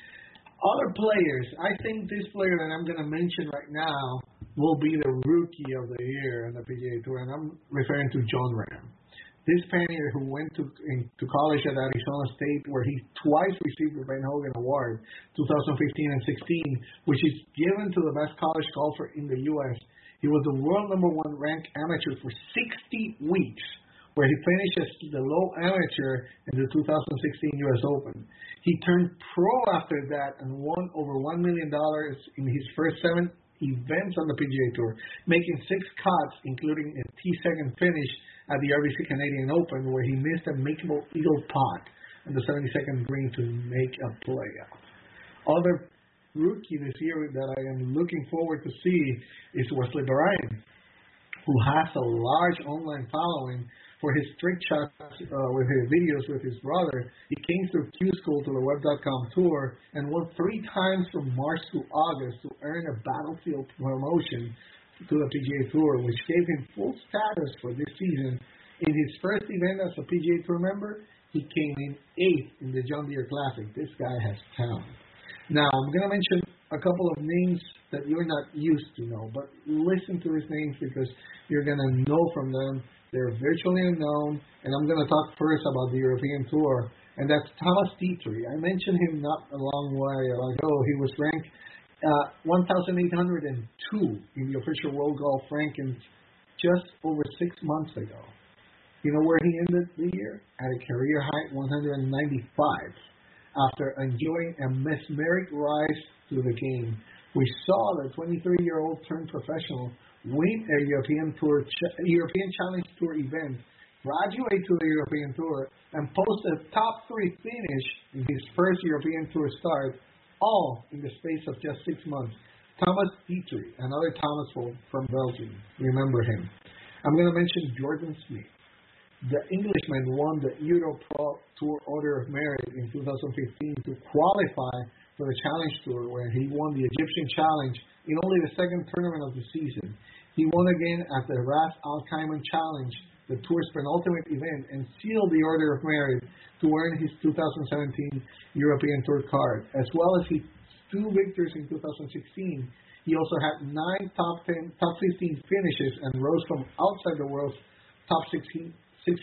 Speaker 2: Other players, I think this player that I'm going to mention right now will be the rookie of the year in the PGA Tour, and I'm referring to Jon Rahm. This Spaniard who went to college at Arizona State, where he twice received the Ben Hogan Award, 2015 and 16, which is given to the best college golfer in the U.S. He was the world #1 ranked amateur for 60 weeks, where he finished as the low amateur in the 2016 U.S. Open. He turned pro after that and won over $1 million in his first 7 events on the PGA Tour, making 6 cuts, including a T2 finish at the RBC Canadian Open, where he missed a makeable eagle putt on the 72nd green to make a playoff. Other rookie this year that I am looking forward to see is Wesley Bryan, who has a large online following for his trick shots with his videos with his brother. He came through Q School to the Web.com tour and won 3 times from March to August to earn a Battlefield promotion to the PGA Tour, which gave him full status for this season. In his first event as a PGA Tour member, he came in 8th in the John Deere Classic. This guy has talent. Now, I'm going to mention a couple of names that you're not used to know, but listen to these names because you're going to know from them. They're virtually unknown, and I'm going to talk first about the European Tour, and that's Thomas Dietrich. I mentioned him not a long while ago. He was ranked 1,802 in the official World Golf rankings just over 6 months ago. You know where he ended the year? At a career high 195, after enjoying a mesmeric rise through the game. We saw the 23-year-old turned professional win a European Challenge Tour event, graduate to the European Tour, and post a top 3 finish in his first European Tour start, all in the space of just 6 months. Thomas Dietrich, another Thomas from Belgium. Remember him. I'm going to mention Jordan Smith. The Englishman won the Euro Pro Tour Order of Merit in 2015 to qualify for the Challenge Tour, where he won the Egyptian Challenge in only the second tournament of the season. He won again at the Ras Al Khaimah Challenge, the tour's penultimate event, and sealed the Order of Merit to earn his 2017 European Tour card. As well as his 2 victories in 2016, he also had 9 top 15 finishes and rose from outside the world's top 600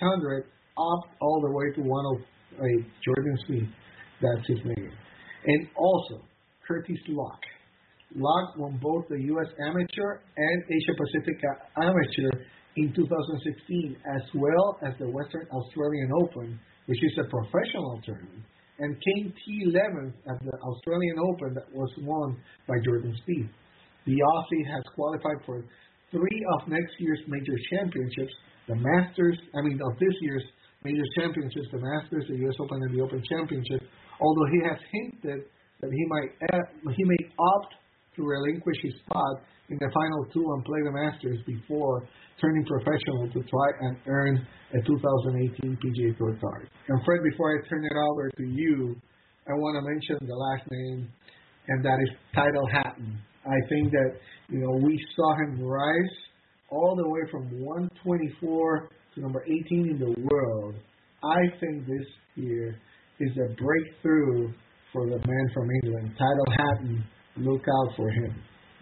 Speaker 2: up all the way to 108. Jordan Smith, that's his name. And also, Curtis Lock. Lock won both the U.S. Amateur and Asia Pacific Amateur in 2016, as well as the Western Australian Open, which is a professional tournament, and came T11th at the Australian Open that was won by Jordan Spieth. The Aussie has qualified for 3 of next year's major championships, of this year's major championships, the Masters, the U.S. Open, and the Open Championship, although he has hinted that he may opt to relinquish his spot in the final 2 and play the Masters before turning professional to try and earn a 2018 PGA Tour card. And Fred, before I turn it over to you, I want to mention the last name, and that is Tyrrell Hatton. I think that, we saw him rise all the way from 124 to number 18 in the world. I think this year is a breakthrough for the man from England. Tyrrell Hatton, look out for him.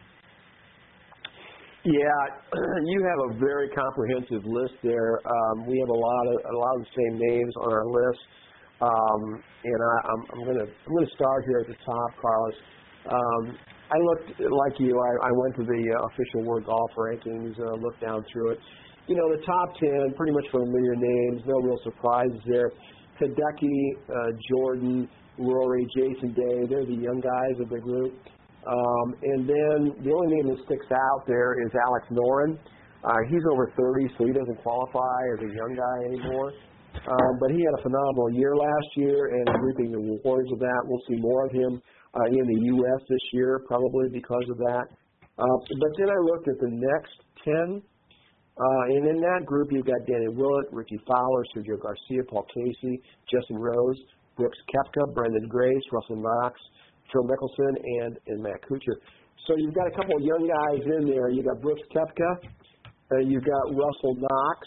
Speaker 3: Yeah, you have a very comprehensive list there. We have a lot of the same names on our list, and I'm going to start here at the top, Carlos. I looked like you. I went to the official World Golf rankings, looked down through it. The top 10, pretty much familiar names, no real surprises there. Hideki, Jordan, Rory, Jason Day, they're the young guys of the group. And then the only name that sticks out there is Alex Noren. He's over 30, so he doesn't qualify as a young guy anymore. But he had a phenomenal year last year and reaping the rewards of that. We'll see more of him in the U.S. this year, probably because of that. But then I looked at the next 10, and in that group you've got Danny Willett, Ricky Fowler, Sergio Garcia, Paul Casey, Justin Rose, Brooks Koepka, Brendan Grace, Russell Knox, Phil Mickelson, and Matt Kuchar. So you've got a couple of young guys in there. You've got Brooks Koepka, you've got Russell Knox.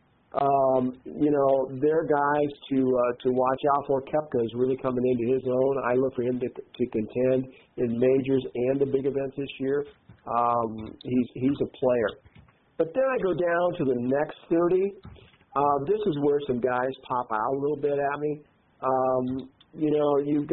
Speaker 3: They're guys to watch out for. Koepka is really coming into his own. I look for him to contend in majors and the big events this year. He's a player. But then I go down to the next 30. This is where some guys pop out a little bit at me. You've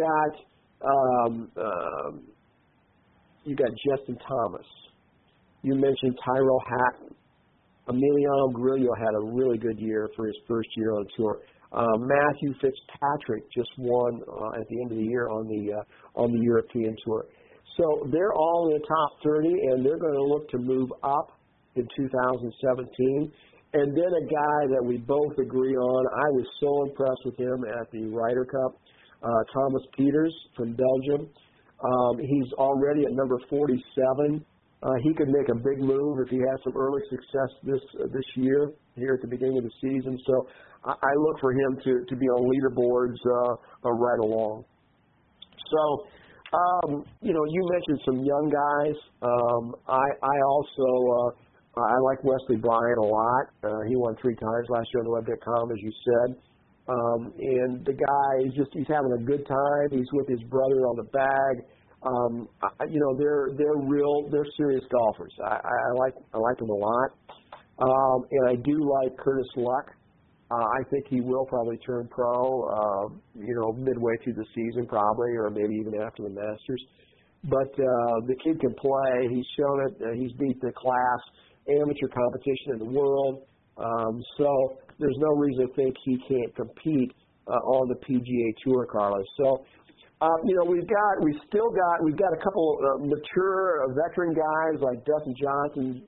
Speaker 3: got Justin Thomas. You mentioned Tyrrell Hatton. Emiliano Grillo had a really good year for his first year on tour. Matthew Fitzpatrick just won at the end of the year on the European Tour. So they're all in the top 30, and they're going to look to move up in 2017. And then a guy that we both agree on, I was so impressed with him at the Ryder Cup, Thomas Pieters from Belgium. He's already at number 47. He could make a big move if he has some early success this year, here at the beginning of the season. So I look for him to be on leaderboards right along. So, you mentioned some young guys. I also I like Wesley Bryan a lot. He won 3 times last year on the Web.com, as you said. And the guy, he's having a good time. He's with his brother on the bag. They're serious golfers. I like them a lot, and I do like Curtis Luck. I think he will probably turn pro, midway through the season probably, or maybe even after the Masters. But the kid can play. He's shown it. He's beat the class amateur competition in the world. So there's no reason to think he can't compete on the PGA Tour, Carlos. So, we've got a couple mature veteran guys like Dustin Johnson,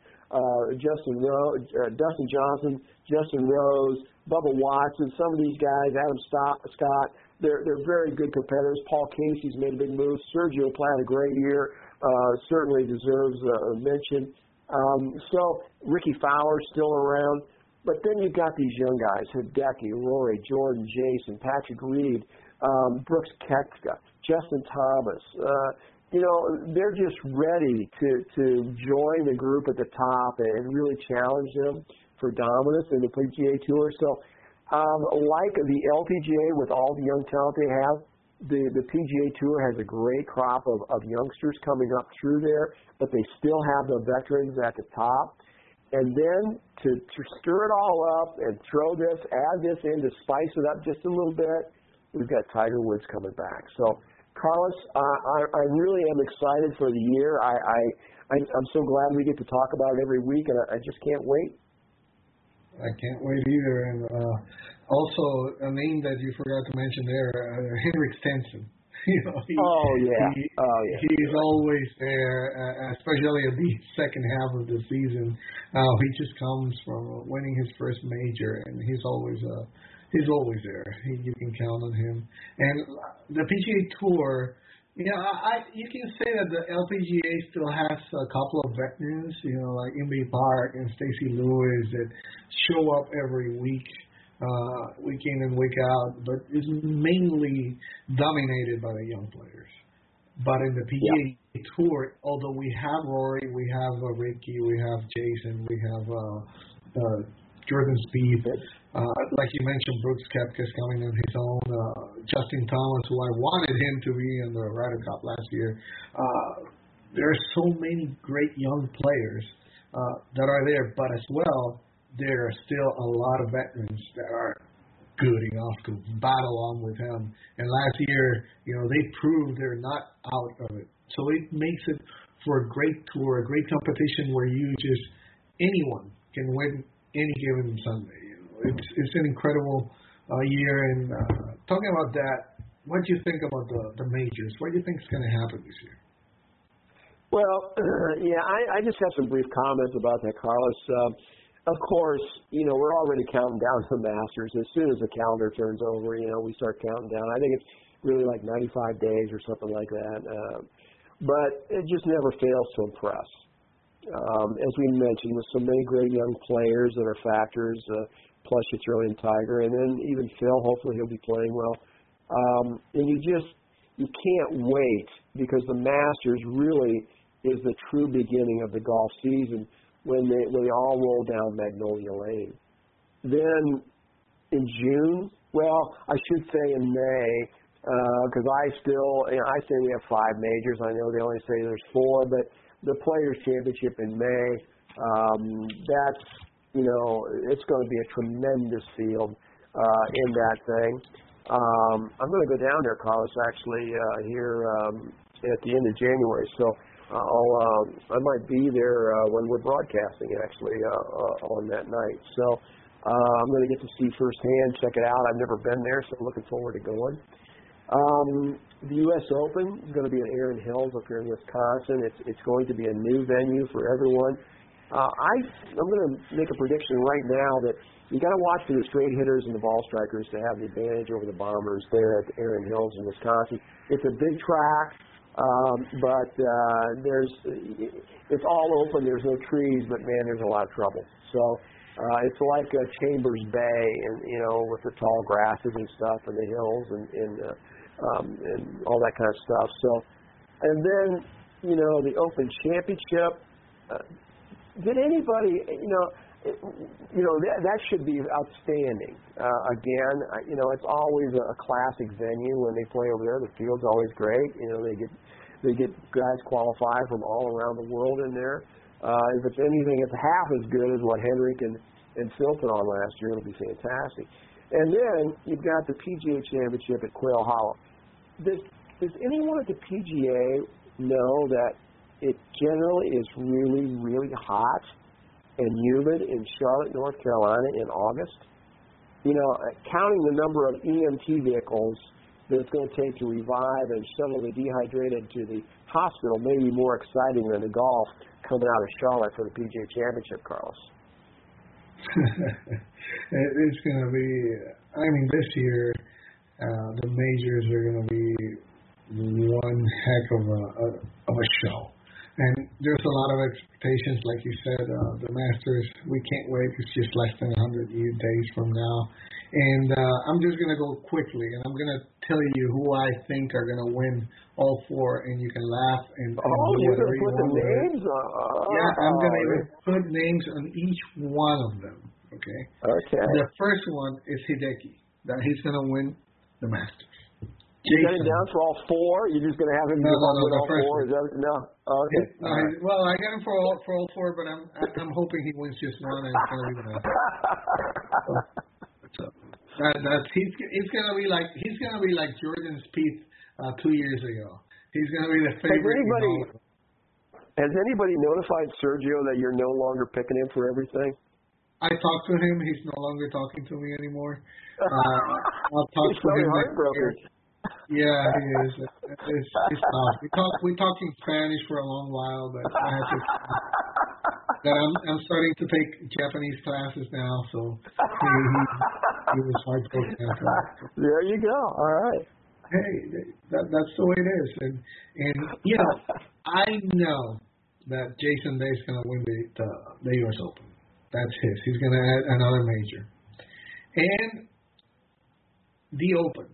Speaker 3: Justin Rose, Bubba Watson. Some of these guys, Adam Scott, they're very good competitors. Paul Casey's made a big move. Sergio had a great year. Certainly deserves a mention. So Ricky Fowler's still around. But then you've got these young guys, Hideki, Rory, Jordan, Jason, Patrick Reed, Brooks Koepka, Justin Thomas. They're just ready to join the group at the top and really challenge them for dominance in the PGA Tour. So, like the LPGA with all the young talent they have, the PGA Tour has a great crop of youngsters coming up through there, but they still have the veterans at the top. And then to stir it all up and add this in to spice it up just a little bit, we've got Tiger Woods coming back. So, Carlos, I really am excited for the year. I'm so glad we get to talk about it every week, and I just can't wait.
Speaker 2: I can't wait either. And also, a name that you forgot to mention there, Henrik Stenson. He's always there, especially at the second half of the season. He just comes from winning his first major, and he's always there. You can count on him. And the PGA Tour, you can say that the LPGA still has a couple of veterans, like Inbee Park and Stacey Lewis that show up every week. Week in and week out, but it's mainly dominated by the young players. But in the PGA Tour, although we have Rory, we have Ricky, we have Jason, we have Jordan Spieth, like you mentioned, Brooks Koepka's coming on his own. Justin Thomas, who I wanted him to be in the Ryder Cup last year. There are so many great young players that are there, but as well, there are still a lot of veterans that are good enough to battle on with him. And last year, they proved they're not out of it. So it makes it for a great tour, a great competition where anyone can win any given Sunday. It's an incredible year. And talking about that, what do you think about the majors? What do you think is going to happen this year?
Speaker 3: Well, I just have some brief comments about that, Carlos. Of course, we're already counting down the Masters. As soon as the calendar turns over, we start counting down. I think it's really like 95 days or something like that. But it just never fails to impress. As we mentioned, with so many great young players that are factors, plus you throw in Tiger, and then even Phil, hopefully he'll be playing well. And you can't wait, because the Masters really is the true beginning of the golf season, when they all roll down Magnolia Lane. Then in June, I should say in May, because I say we have 5 majors. I know they only say there's 4, but the Players Championship in May, that's, it's going to be a tremendous field in that thing. I'm going to go down there, Carlos, actually, here at the end of January. So I might be there when we're broadcasting, actually, on that night. So I'm going to get to see firsthand, check it out. I've never been there, so I'm looking forward to going. The U.S. Open is going to be at Erin Hills up here in Wisconsin. It's going to be a new venue for everyone. I'm going to make a prediction right now that you got to watch for the straight hitters and the ball strikers to have the advantage over the bombers there at Erin Hills in Wisconsin. It's a big track. But it's all open. There's no trees, but man, there's a lot of trouble. So it's like Chambers Bay, and with the tall grasses and stuff, and the hills and all that kind of stuff. So, and then the Open Championship. Did anybody that should be outstanding. Again, it's always a classic venue when they play over there. The field's always great. They get They get guys qualified from all around the world in there. If it's anything, it's half as good as what Henrik and Phil put on last year. It'll be fantastic. And then you've got the PGA Championship at Quail Hollow. Does anyone at the PGA know that it generally is really, really hot and humid in Charlotte, North Carolina in August? You know, counting the number of EMT vehicles that it's going to take to revive and shuttle the dehydrated to the hospital may be more exciting than the golf coming out of Charlotte for the PGA Championship, Carlos.
Speaker 2: It's going to be, I mean, this year, the majors are going to be one heck of a show. And there's a lot of expectations, like you said, the Masters, we can't wait. It's just less than 100 days from now. And I'm just going to go quickly, and I'm going to tell you who I think are going to win all four, and you can laugh and do whatever you want.
Speaker 3: Names?
Speaker 2: I'm going to even put names on each one of them, okay?
Speaker 3: Okay.
Speaker 2: The first one is Hideki, that he's going to win the Masters.
Speaker 3: You got him down for all four? You're just going to have him win all four? No. Okay.
Speaker 2: Well, I got him for all four, but I'm hoping he wins just one, and it's going to be the Masters. So he's gonna be like Jordan Spieth 2 years ago. He's gonna be the favorite.
Speaker 3: Has anybody notified Sergio that you're no longer picking him for everything?
Speaker 2: I talked to him. He's no longer talking to me anymore. I'll talk to him next year. Yeah, he is. It's tough. We talked in Spanish for a long while, but I had to. That I'm starting to take Japanese classes now, so he was heartbroken after that.
Speaker 3: There you go. All right.
Speaker 2: Hey, that's the way it is, and you know, I know that Jason Day is going to win the U.S. Open. That's his. He's going to add another major, and the Open.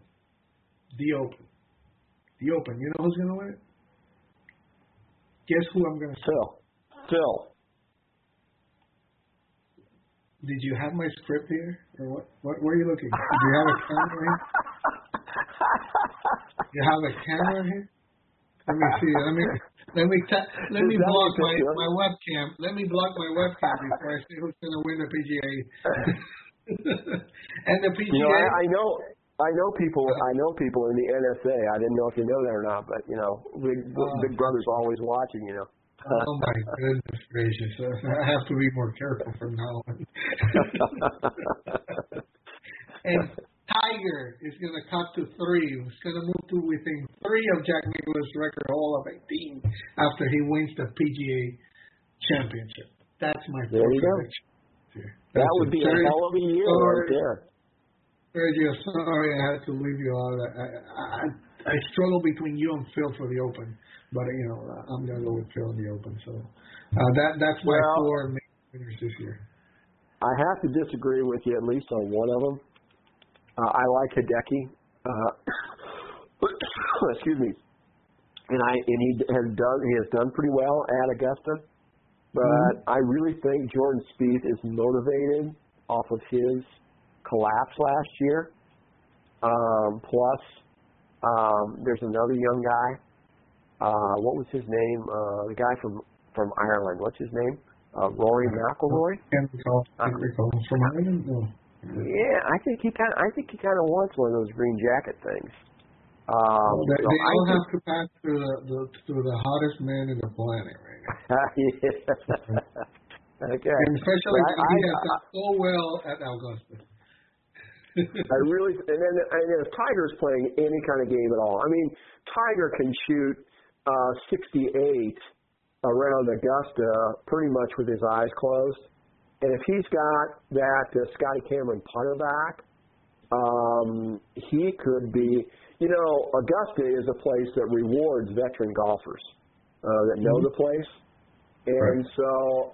Speaker 2: You know who's going to win it? Guess who I'm going to say?
Speaker 3: Phil.
Speaker 2: Did you have my script here, or what? What were you looking? Do you have a camera here? You have a camera here? Let me see. Let me block my webcam. Let me block my webcam before I see who's going to win the PGA. And the PGA.
Speaker 3: You know, I know people in the NSA. I didn't know if you know that or not, but you know, Big Brother's always watching. You know.
Speaker 2: Oh my goodness gracious! I have to be more careful from now on. And Tiger is going to cut to 3. He's going to move to within 3 of Jack Nicklaus' record haul of 18 after he wins the PGA Championship. That's my prediction.
Speaker 3: That would be a hell of a year right there.
Speaker 2: Sergio, sorry I had to leave you out of that. I struggle between you and Phil for the Open, but you know I'm gonna go with Phil in the Open. So that's my 4 main winners this year.
Speaker 3: I have to disagree with you at least on one of them. I like Hideki. Excuse me. And he has done pretty well at Augusta, but I really think Jordan Spieth is motivated off of his collapse last year. Plus, there's another young guy. What was his name? The guy from Ireland. What's his name? Rory McIlroy.
Speaker 2: From Ireland. No.
Speaker 3: Yeah, I think he kind of wants one of those green jacket things.
Speaker 2: They all have to pass through the hottest man in the planet right now.
Speaker 3: Okay.
Speaker 2: And especially he has done so well at Augusta.
Speaker 3: And if Tiger's playing any kind of game at all, I mean, Tiger can shoot 68 around Augusta pretty much with his eyes closed. And if he's got that Scotty Cameron putter back, he could be, you know, Augusta is a place that rewards veteran golfers that know the place. And so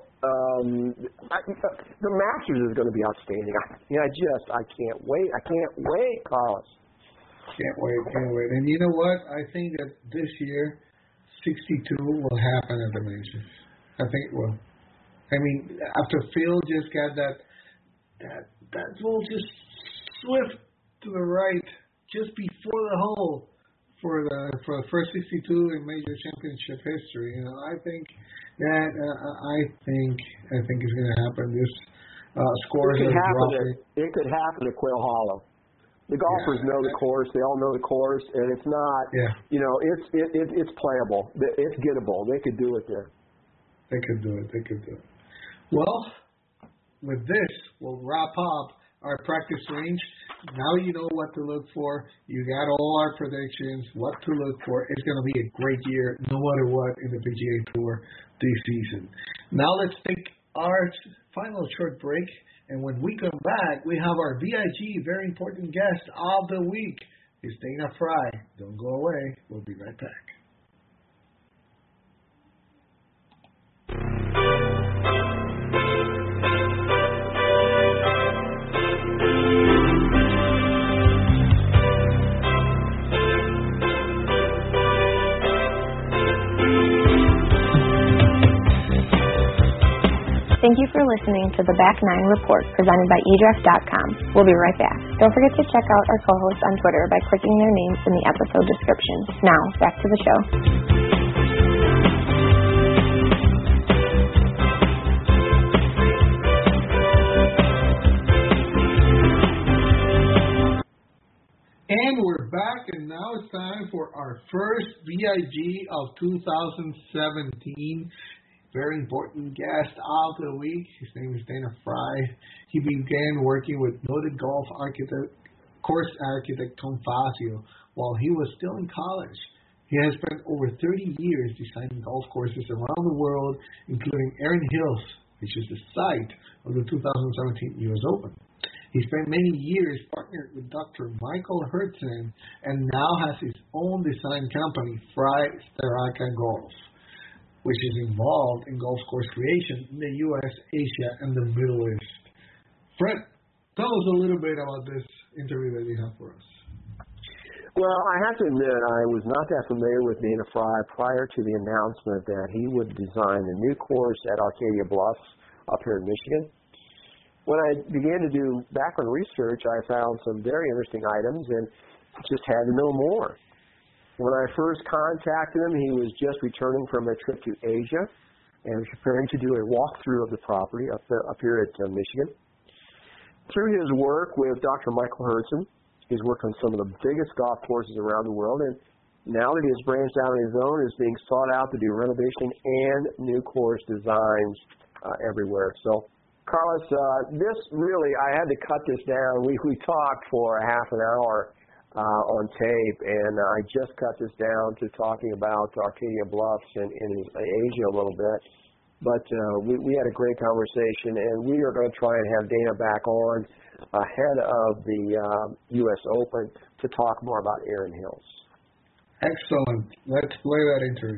Speaker 3: the Masters is going to be outstanding. I can't wait. Carlos.
Speaker 2: Can't wait. And you know what? I think that this year, 62 will happen at the Masters. I think it will. I mean, after Phil just got that ball just swift to the right, just before the hole, for the first 62 in major championship history. I think that I think it's going to happen. This scores are dropping.
Speaker 3: It could happen at Quail Hollow. The golfers know the course. They all know the course, and it's not. It's playable. It's gettable. They could do it there.
Speaker 2: They could do it. Well, with this, we'll wrap up our practice range. Now you know what to look for. You got all our predictions, what to look for. It's going to be a great year, no matter what, in the PGA Tour this season. Now let's take our final short break. And when we come back, we have our VIG, very important guest of the week. It's Dana Fry. Don't go away. We'll be right back.
Speaker 1: Thank you for listening to the Back Nine Report presented by eDraft.com. We'll be right back. Don't forget to check out our co-hosts on Twitter by clicking their names in the episode description. Now, back to the show.
Speaker 2: And we're back, and now it's time for our first VIG of 2017. Very important guest of the week. His name is Dana Fry. He began working with noted golf course architect Tom Fazio while he was still in college. He has spent over 30 years designing golf courses around the world, including Erin Hills, which is the site of the 2017 U.S. Open. He spent many years partnered with Dr. Michael Hurdzan and now has his own design company, Fry Staraka Golf, which is involved in golf course creation in the U.S., Asia, and the Middle East. Fred, tell us a little bit about this interview that you have for us.
Speaker 3: Well, I have to admit, I was not that familiar with Dana Fry prior to the announcement that he would design a new course at Arcadia Bluffs up here in Michigan. When I began to do background research, I found some very interesting items and just had to know more. When I first contacted him, he was just returning from a trip to Asia and was preparing to do a walkthrough of the property up here at Michigan. Through his work with Dr. Michael Hurdzan, he's worked on some of the biggest golf courses around the world, and now that he has branched out on his own, is being sought out to do renovation and new course designs everywhere. So, Carlos, this really, I had to cut this down. We talked for a half an hour on tape, and I just cut this down to talking about Arcadia Bluffs and in Asia a little bit. But we had a great conversation, and we are going to try and have Dana back on ahead of the U.S. Open to talk more about Erin Hills.
Speaker 2: Excellent. Let's play that interview.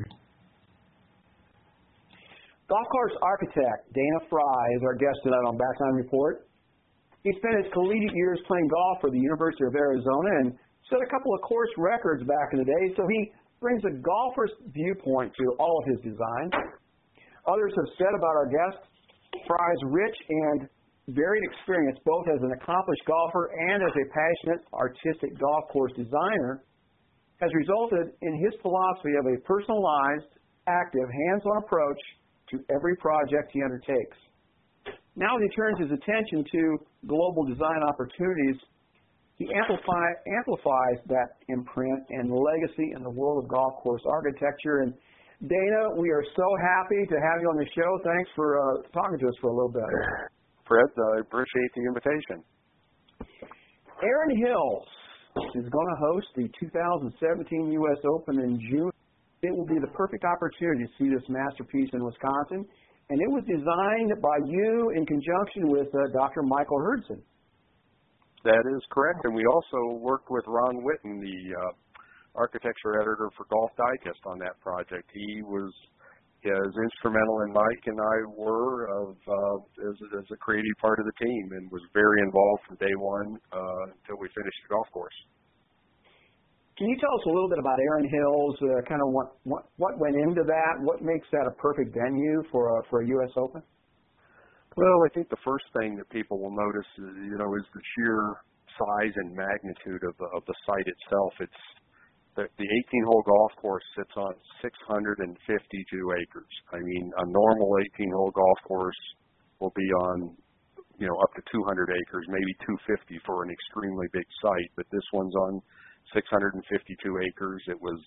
Speaker 3: Golf course architect Dana Fry is our guest tonight on Back Nine Report. He spent his collegiate years playing golf for the University of Arizona and set a couple of course records back in the day, so he brings a golfer's viewpoint to all of his designs. Others have said about our guest, Fry's rich and varied experience both as an accomplished golfer and as a passionate artistic golf course designer has resulted in his philosophy of a personalized, active, hands-on approach to every project he undertakes. Now as he turns his attention to global design opportunities, he amplifies that imprint and legacy in the world of golf course architecture. And Dana, we are so happy to have you on the show. Thanks for talking to us for a little bit.
Speaker 4: Fred, I appreciate the invitation.
Speaker 3: Erin Hills is going to host the 2017 U.S. Open in June. It will be the perfect opportunity to see this masterpiece in Wisconsin. And it was designed by you in conjunction with Dr. Michael Hurdzan.
Speaker 4: That is correct. And we also worked with Ron Whitten, the architecture editor for Golf Digest, on that project. He was as instrumental in Mike and I were as a creative part of the team, and was very involved from day one until we finished the golf course.
Speaker 3: Can you tell us a little bit about Erin Hills, kind of what went into that? What makes that a perfect venue for a U.S. Open?
Speaker 4: Well, I think the first thing that people will notice is the sheer size and magnitude of the site itself. The 18-hole golf course sits on 652 acres. I mean, a normal 18-hole golf course will be on, up to 200 acres, maybe 250 for an extremely big site, but this one's on 652 acres. It was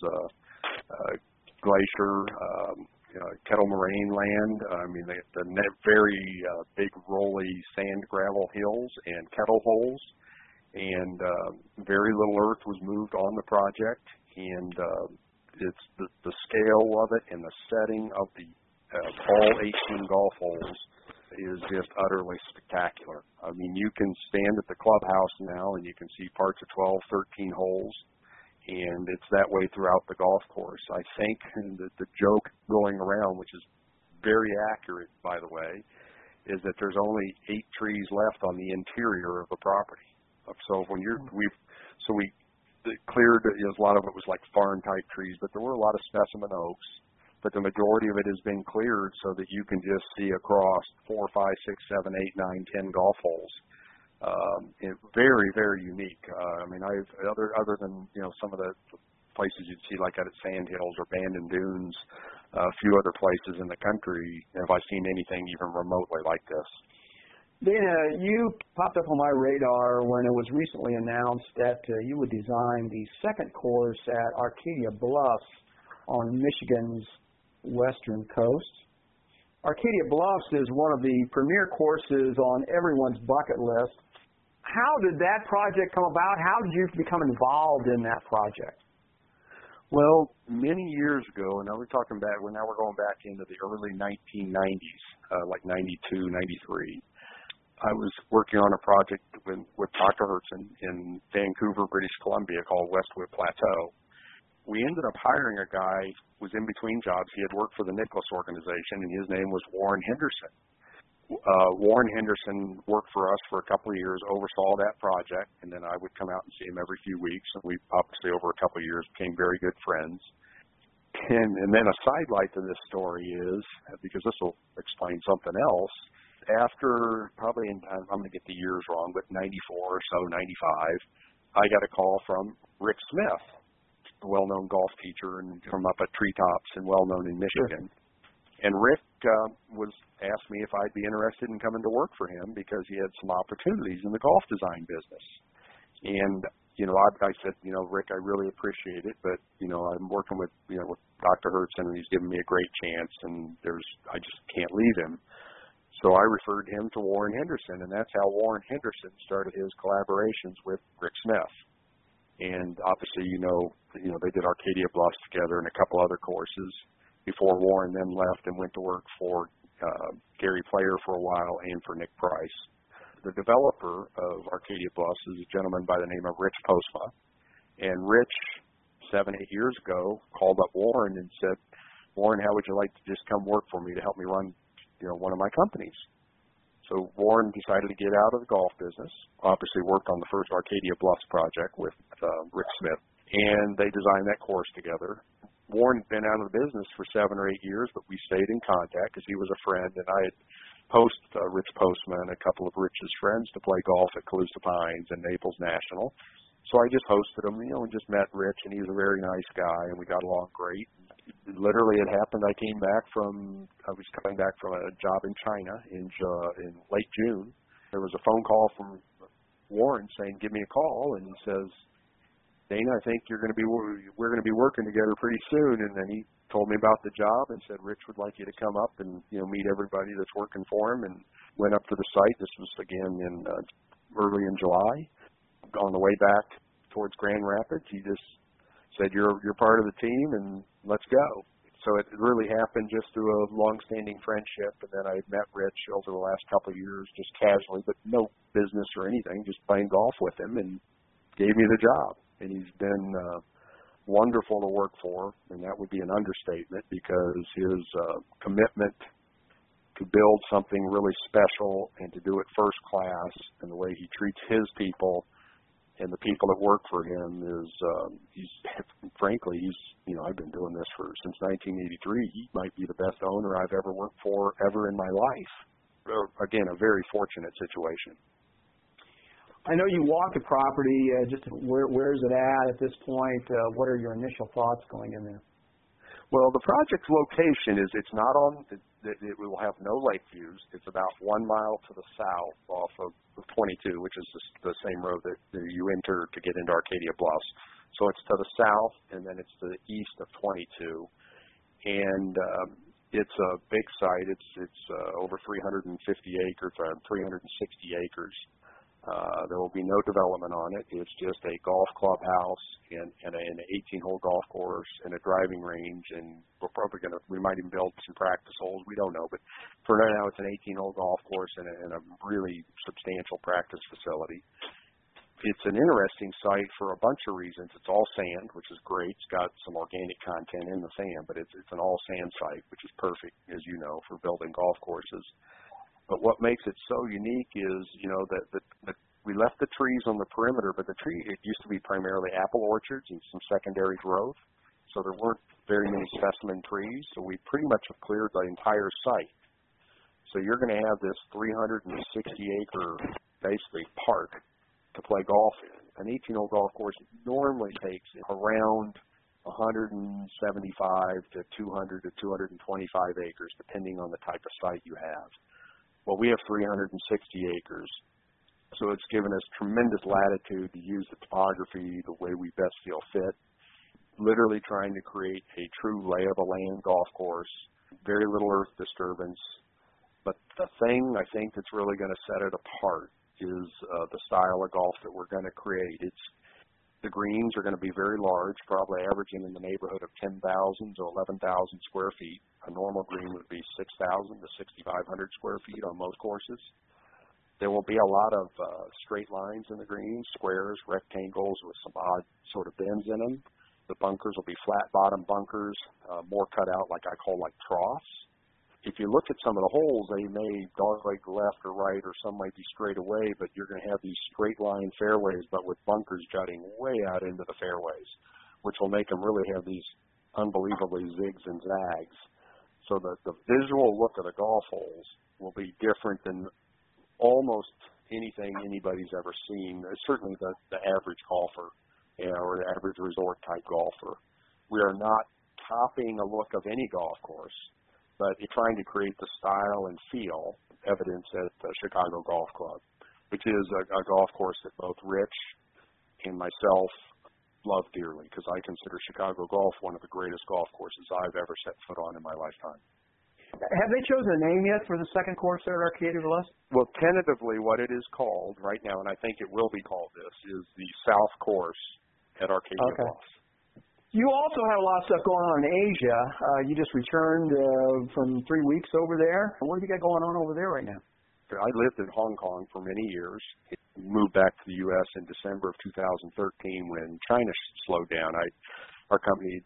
Speaker 4: glacier, kettle moraine land. I mean, the very big rolly sand gravel hills and kettle holes, and very little earth was moved on the project, and it's the scale of it and the setting of the all 18 golf holes is just utterly spectacular. I mean, you can stand at the clubhouse now and you can see parts of 12, 13 holes, and it's that way throughout the golf course. I think the joke going around, which is very accurate, by the way, is that there's only 8 trees left on the interior of the property. So when we cleared, a lot of it was like farm type trees, but there were a lot of specimen oaks. But the majority of it has been cleared so that you can just see across 4, 5, 6, 7, 8, 9, 10 golf holes. Very, very unique. I mean, other than some of the places you'd see like out at Sand Hills or Bandon Dunes, a few other places in the country, have I seen anything even remotely like this?
Speaker 5: Dana, you popped up on my radar when it was recently announced that you would design the second course at Arcadia Bluffs on Michigan's western coast. Arcadia Bluffs is one of the premier courses on everyone's bucket list. How did that project come about? How did you become involved in that project?
Speaker 4: Well, many years ago, and now we're going back into the early 1990s, like 92, 93. I was working on a project with Dr. Hertzen in Vancouver, British Columbia, called Westwood Plateau. We ended up hiring a guy who was in between jobs. He had worked for the Nicholas organization, and his name was Warren Henderson. Warren Henderson worked for us for a couple of years, oversaw that project, and then I would come out and see him every few weeks, and we obviously over a couple of years became very good friends. And then a sidelight to this story is, because this will explain something else, after probably, I'm going to get the years wrong, but 94 or so, 95, I got a call from Rick Smith, a well-known golf teacher and from up at Treetops and well-known in Michigan. Sure. And Rick asked me if I'd be interested in coming to work for him because he had some opportunities in the golf design business. And, I said, Rick, I really appreciate it, but, I'm working with Dr. Hertzen, and he's given me a great chance, and I just can't leave him. So I referred him to Warren Henderson, and that's how Warren Henderson started his collaborations with Rick Smith. And obviously, they did Arcadia Bluffs together and a couple other courses before Warren then left and went to work for Gary Player for a while and for Nick Price. The developer of Arcadia Bluffs is a gentleman by the name of Rich Postma. And Rich, 7, 8 years ago, called up Warren and said, Warren, how would you like to just come work for me to help me run one of my companies? So Warren decided to get out of the golf business, obviously worked on the first Arcadia Bluffs project with Rick Smith, and they designed that course together. Warren had been out of the business for 7 or 8 years, but we stayed in contact because he was a friend, and I had hosted Rich Postman and a couple of Rich's friends to play golf at Calusa Pines and Naples National. So I just hosted him, and just met Rich, and he was a very nice guy, and we got along great. Literally, it happened. I was coming back from a job in China in late June. There was a phone call from Warren saying, "Give me a call," and he says, "Dana, I think we're going to be working together pretty soon." And then he told me about the job and said, "Rich would like you to come up and meet everybody that's working for him." And went up to the site. This was again early in July. On the way back towards Grand Rapids, he just said, you're part of the team, and let's go. So it really happened just through a long-standing friendship, and then I met Rich over the last couple of years just casually, but no business or anything, just playing golf with him, and gave me the job. And he's been wonderful to work for, and that would be an understatement because his commitment to build something really special and to do it first class, and the way he treats his people and the people that work for him is, I've been doing this since 1983. He might be the best owner I've ever worked for ever in my life. Again, a very fortunate situation.
Speaker 5: I know you walked the property. Just where is it at this point? What are your initial thoughts going in there?
Speaker 4: Well, the project's location is it's not on, it will have no lake views. It's about 1 mile to the south off of 22, which is the same road that you enter to get into Arcadia Bluffs. So it's to the south, and then it's to the east of 22. And it's a big site. It's over 350 acres, 360 acres. There will be no development on it. It's just a golf clubhouse and an 18-hole golf course and a driving range, and we might even build some practice holes. We don't know, but for now it's an 18-hole golf course and a really substantial practice facility. It's an interesting site for a bunch of reasons. It's all sand, which is great. It's got some organic content in the sand, but it's an all sand site, which is perfect, as you know, for building golf courses. But what makes it so unique is, that we left the trees on the perimeter, but it used to be primarily apple orchards and some secondary growth. So there weren't very many specimen trees. So we pretty much have cleared the entire site. So you're going to have this 360-acre, basically, park to play golf in. An 18-hole golf course normally takes around 175 to 200 to 225 acres, depending on the type of site you have. Well, we have 360 acres, so it's given us tremendous latitude to use the topography the way we best feel fit, literally trying to create a true lay-of-the-land golf course, very little earth disturbance. But the thing I think that's really going to set it apart is the style of golf that we're going to create. The greens are going to be very large, probably averaging in the neighborhood of 10,000 to 11,000 square feet. A normal green would be 6,000 to 6,500 square feet on most courses. There will be a lot of straight lines in the greens, squares, rectangles with some odd sort of bends in them. The bunkers will be flat bottom bunkers, more cut out like troughs. If you look at some of the holes, they may dogleg left or right, or some might be straight away, but you're going to have these straight line fairways, but with bunkers jutting way out into the fairways, which will make them really have these unbelievably zigs and zags. So the visual look of the golf holes will be different than almost anything anybody's ever seen, certainly the average golfer, or the average resort-type golfer. We are not copying a look of any golf course, but you're trying to create the style and feel evidenced at the Chicago Golf Club, which is a golf course that both Rich and myself love dearly, because I consider Chicago Golf one of the greatest golf courses I've ever set foot on in my lifetime.
Speaker 5: Have they chosen a name yet for the second course there at Arcadia Bluffs?
Speaker 4: Well, tentatively what it is called right now, and I think it will be called this, is the South Course at Arcadia Bluffs.
Speaker 5: You also have a lot of stuff going on in Asia. You just returned from 3 weeks over there. What have you got going on over there right now?
Speaker 4: I lived in Hong Kong for many years. Moved back to the U.S. in December of 2013 when China slowed down. Our company,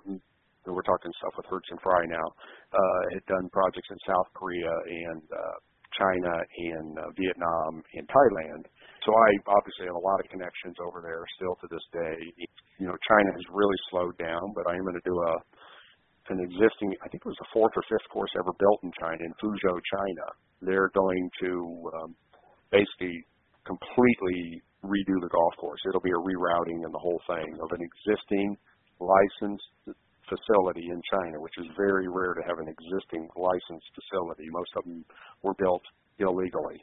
Speaker 4: we're talking stuff with Hertz and Fry now, had done projects in South Korea and China and Vietnam and Thailand. So I obviously have a lot of connections over there still to this day. China has really slowed down, but I am going to do an existing, I think it was the fourth or fifth course ever built in China, in Fuzhou, China. They're going to basically completely redo the golf course. It'll be a rerouting and the whole thing of an existing licensed facility in China, which is very rare to have an existing licensed facility. Most of them were built illegally.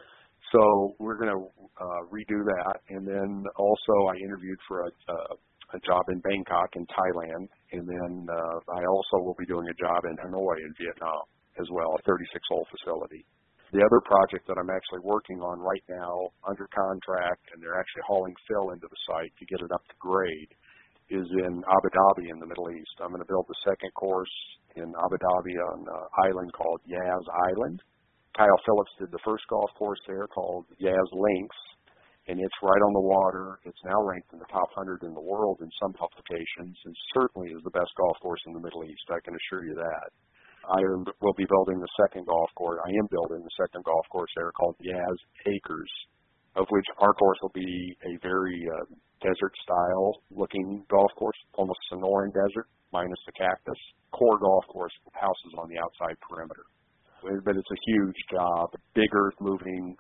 Speaker 4: So we're going to redo that. And then also I interviewed for a job in Bangkok in Thailand. And then I also will be doing a job in Hanoi in Vietnam as well, a 36-hole facility. The other project that I'm actually working on right now under contract, and they're actually hauling fill into the site to get it up to grade, is in Abu Dhabi in the Middle East. I'm going to build the second course in Abu Dhabi on an island called Yas Island. Kyle Phillips did the first golf course there called Yas Links, and it's right on the water. It's now ranked in the top 100 in the world in some publications, and certainly is the best golf course in the Middle East, I can assure you that. I will be building the second golf course. I am building the second golf course there called Yas Acres, of which our course will be a very desert-style looking golf course, almost Sonoran Desert, minus the cactus. Core golf course with houses on the outside perimeter. But it's a huge job, big earth-moving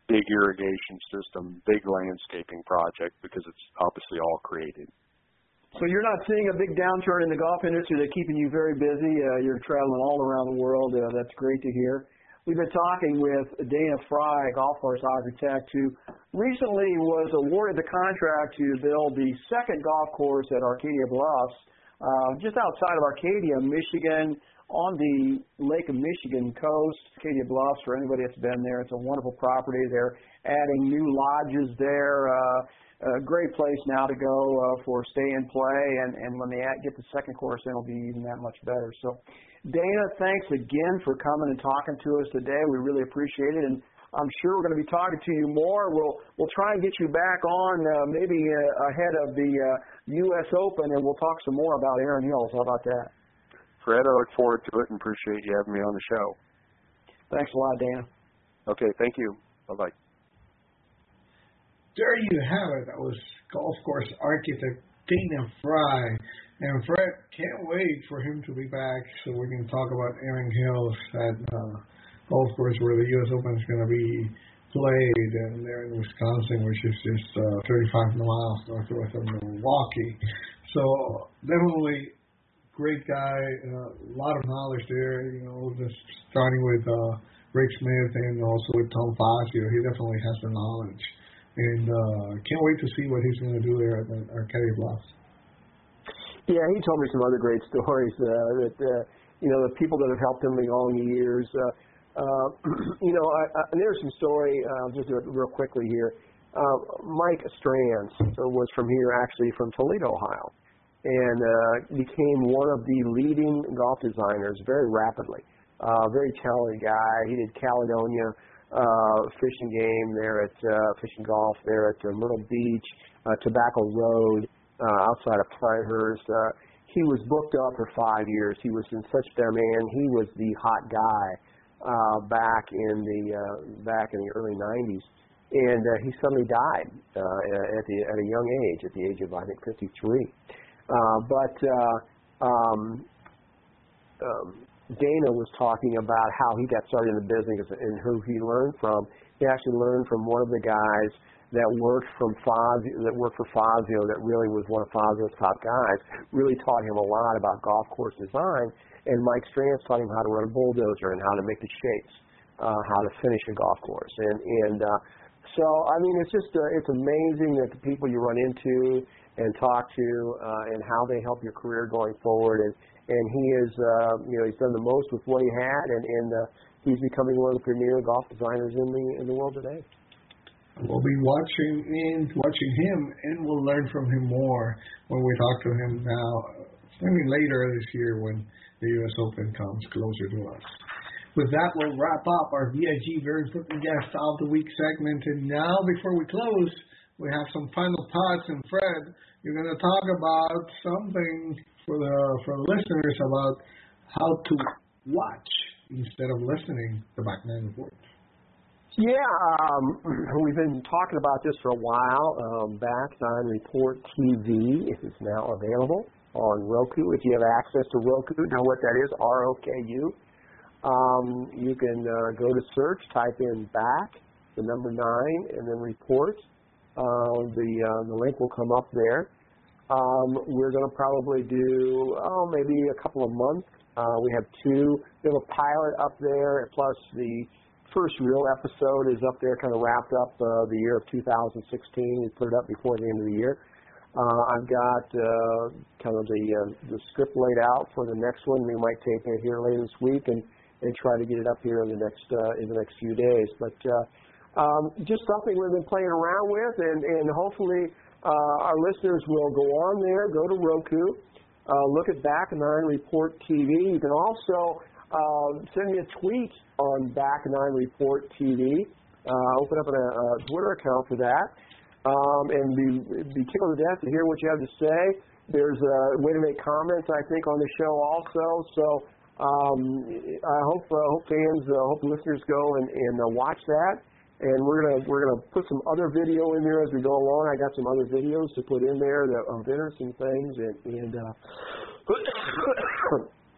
Speaker 4: big irrigation system, big landscaping project, because it's obviously all created.
Speaker 5: So you're not seeing a big downturn in the golf industry. They're keeping you very busy. You're traveling all around the world. That's great to hear. We've been talking with Dana Fry, golf course architect, who recently was awarded the contract to build the second golf course at Arcadia Bluffs, just outside of Arcadia, Michigan, on the Lake of Michigan coast. Arcadia Bluffs, for anybody that's been there, it's a wonderful property. They're adding new lodges there. A great place now to go for stay and play, and when they get the second course in, it'll be even that much better. So, Dana, thanks again for coming and talking to us today. We really appreciate it, and I'm sure we're going to be talking to you more. We'll try and get you back on maybe ahead of the U.S. Open, and we'll talk some more about Erin Hills. How about that?
Speaker 4: Fred, I look forward to it and appreciate you having me on the show.
Speaker 5: Thanks a lot, Dana.
Speaker 4: Okay, thank you. Bye-bye.
Speaker 2: There you have it. That was golf course architect Dana Fry. And Fred, can't wait for him to be back so we can talk about Erin Hills at golf course where the U.S. Open is going to be played, and they're in Wisconsin, which is just 35 miles northwest of Milwaukee. So definitely great guy, a lot of knowledge there, just starting with Rick Smith and also with Tom Fazio. He definitely has the knowledge. And can't wait to see what he's going to do there at Arcadia Bluffs.
Speaker 3: Yeah, he told me some other great stories that the people that have helped him along the years. There's some story. I'll just do it real quickly here. Mike Strands was from here, actually from Toledo, Ohio, and became one of the leading golf designers very rapidly. Very talented guy. He did Caledonia fishing game there at fishing golf there at Myrtle Beach, Tobacco Road outside of Pinehurst. He was booked up for 5 years. He was in such demand. He was the hot guy back in the early 90s, and he suddenly died at a young age, at the age of I think 53. Dana was talking about how he got started in the business and who he learned from. He actually learned from one of the guys that worked for Fazio, that really was one of Fazio's top guys, really taught him a lot about golf course design. And Mike Strands taught him how to run a bulldozer and how to make the shapes, how to finish a golf course. So, I mean, it's amazing that the people you run into and talk to and how they help your career going forward. And he is, he's done the most with what he had, and he's becoming one of the premier golf designers in the world today.
Speaker 2: We'll be watching him, and we'll learn from him more when we talk to him now, maybe later this year when the U.S. Open comes closer to us. With that, we'll wrap up our VIG Very Important Guest of the Week segment. And now, before we close, we have some final thoughts. And Fred, you're going to talk about something for the listeners about how to watch instead of listening to Back Nine Report.
Speaker 3: Yeah, we've been talking about this for a while. Back Nine Report TV is now available on Roku. If you have access to Roku, you know what that is, ROKU. You can go to search, type in back, the number 9, and then report. The link will come up there. We're going to probably do, maybe a couple of months. We have a pilot up there, plus the first real episode is up there, kind of wrapped up the year of 2016. We put it up before the end of the year. I've got kind of the script laid out for the next one. We might take it here later this week and try to get it up here in the next few days. But just something we've been playing around with, and hopefully our listeners will go on there, go to Roku, look at Back Nine Report TV. You can also send me a tweet on Back Nine Report TV. Open up a Twitter account for that. And be tickled to death to hear what you have to say. There's a way to make comments, I think, on the show also. So I hope fans, hope listeners go and watch that. And we're gonna put some other video in there as we go along. I got some other videos to put in there of interesting things, and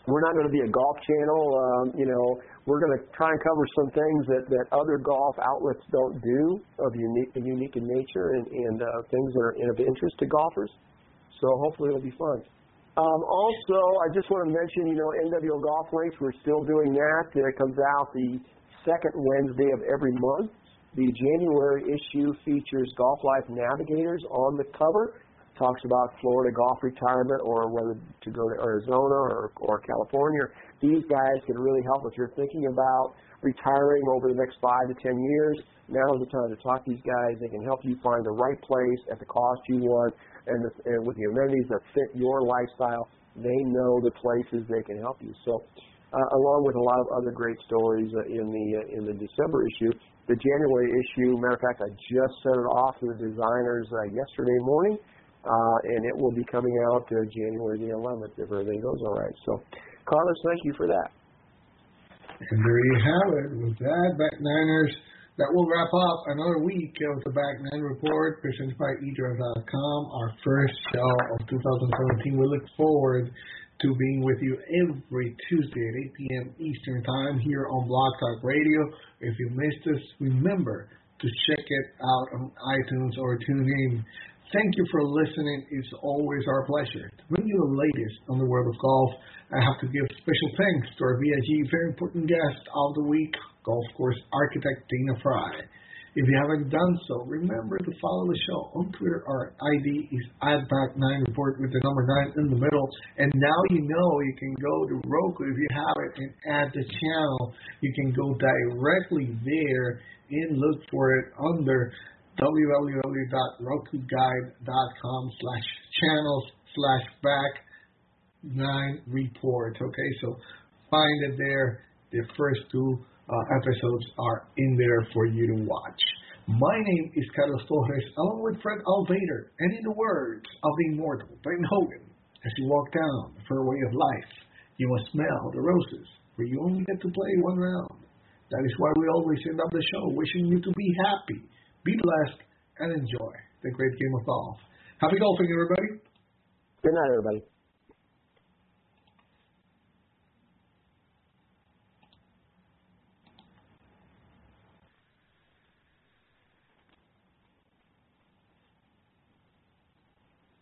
Speaker 3: We're not going to be a golf channel. We're going to try and cover some things that other golf outlets don't do of unique in nature and things that are of interest to golfers. So hopefully it'll be fun. Also, I just want to mention, NWO Golf Links, we're still doing that. It comes out the second Wednesday of every month. The January issue features Golf Life Navigators on the cover. Talks about Florida golf retirement or whether to go to Arizona or California. These guys can really help if you're thinking about retiring over the next 5 to 10 years. Now is the time to talk to these guys. They can help you find the right place at the cost you want and with the amenities that fit your lifestyle. They know the places they can help you. So along with a lot of other great stories in the December issue, the January issue, matter of fact, I just sent it off to the designers yesterday morning. And it will be coming out January the 11th if everything goes all right. So, Carlos, thank you for that.
Speaker 2: And there you have it. With that, Back Niners, that will wrap up another week of the Back Nine Report presented by eDrive.com, our first show of 2017. We look forward to being with you every Tuesday at 8 p.m. Eastern Time here on Blog Talk Radio. If you missed us, remember to check it out on iTunes or TuneIn. Thank you for listening. It's always our pleasure to bring you the latest on the world of golf. I have to give special thanks to our VIG, very important guest of the week, golf course architect Dana Fry. If you haven't done so, remember to follow the show on Twitter. Our ID is @Back9Report with the number 9 in the middle. And now you can go to Roku if you have it and add the channel. You can go directly there and look for it under www.rokuguide.com/channels/Back9Report. Okay, so find it there. The first 2 episodes are in there for you to watch. My name is Carlos Torres, along with Fred Alvader, and in the words of the immortal Ben Hogan, as you walk down the fairway of life, you must smell the roses, for you only get to play one round. That is why we always end up the show wishing you to be happy, be blessed, and enjoy the great game of golf. Happy golfing, everybody.
Speaker 3: Good night, everybody.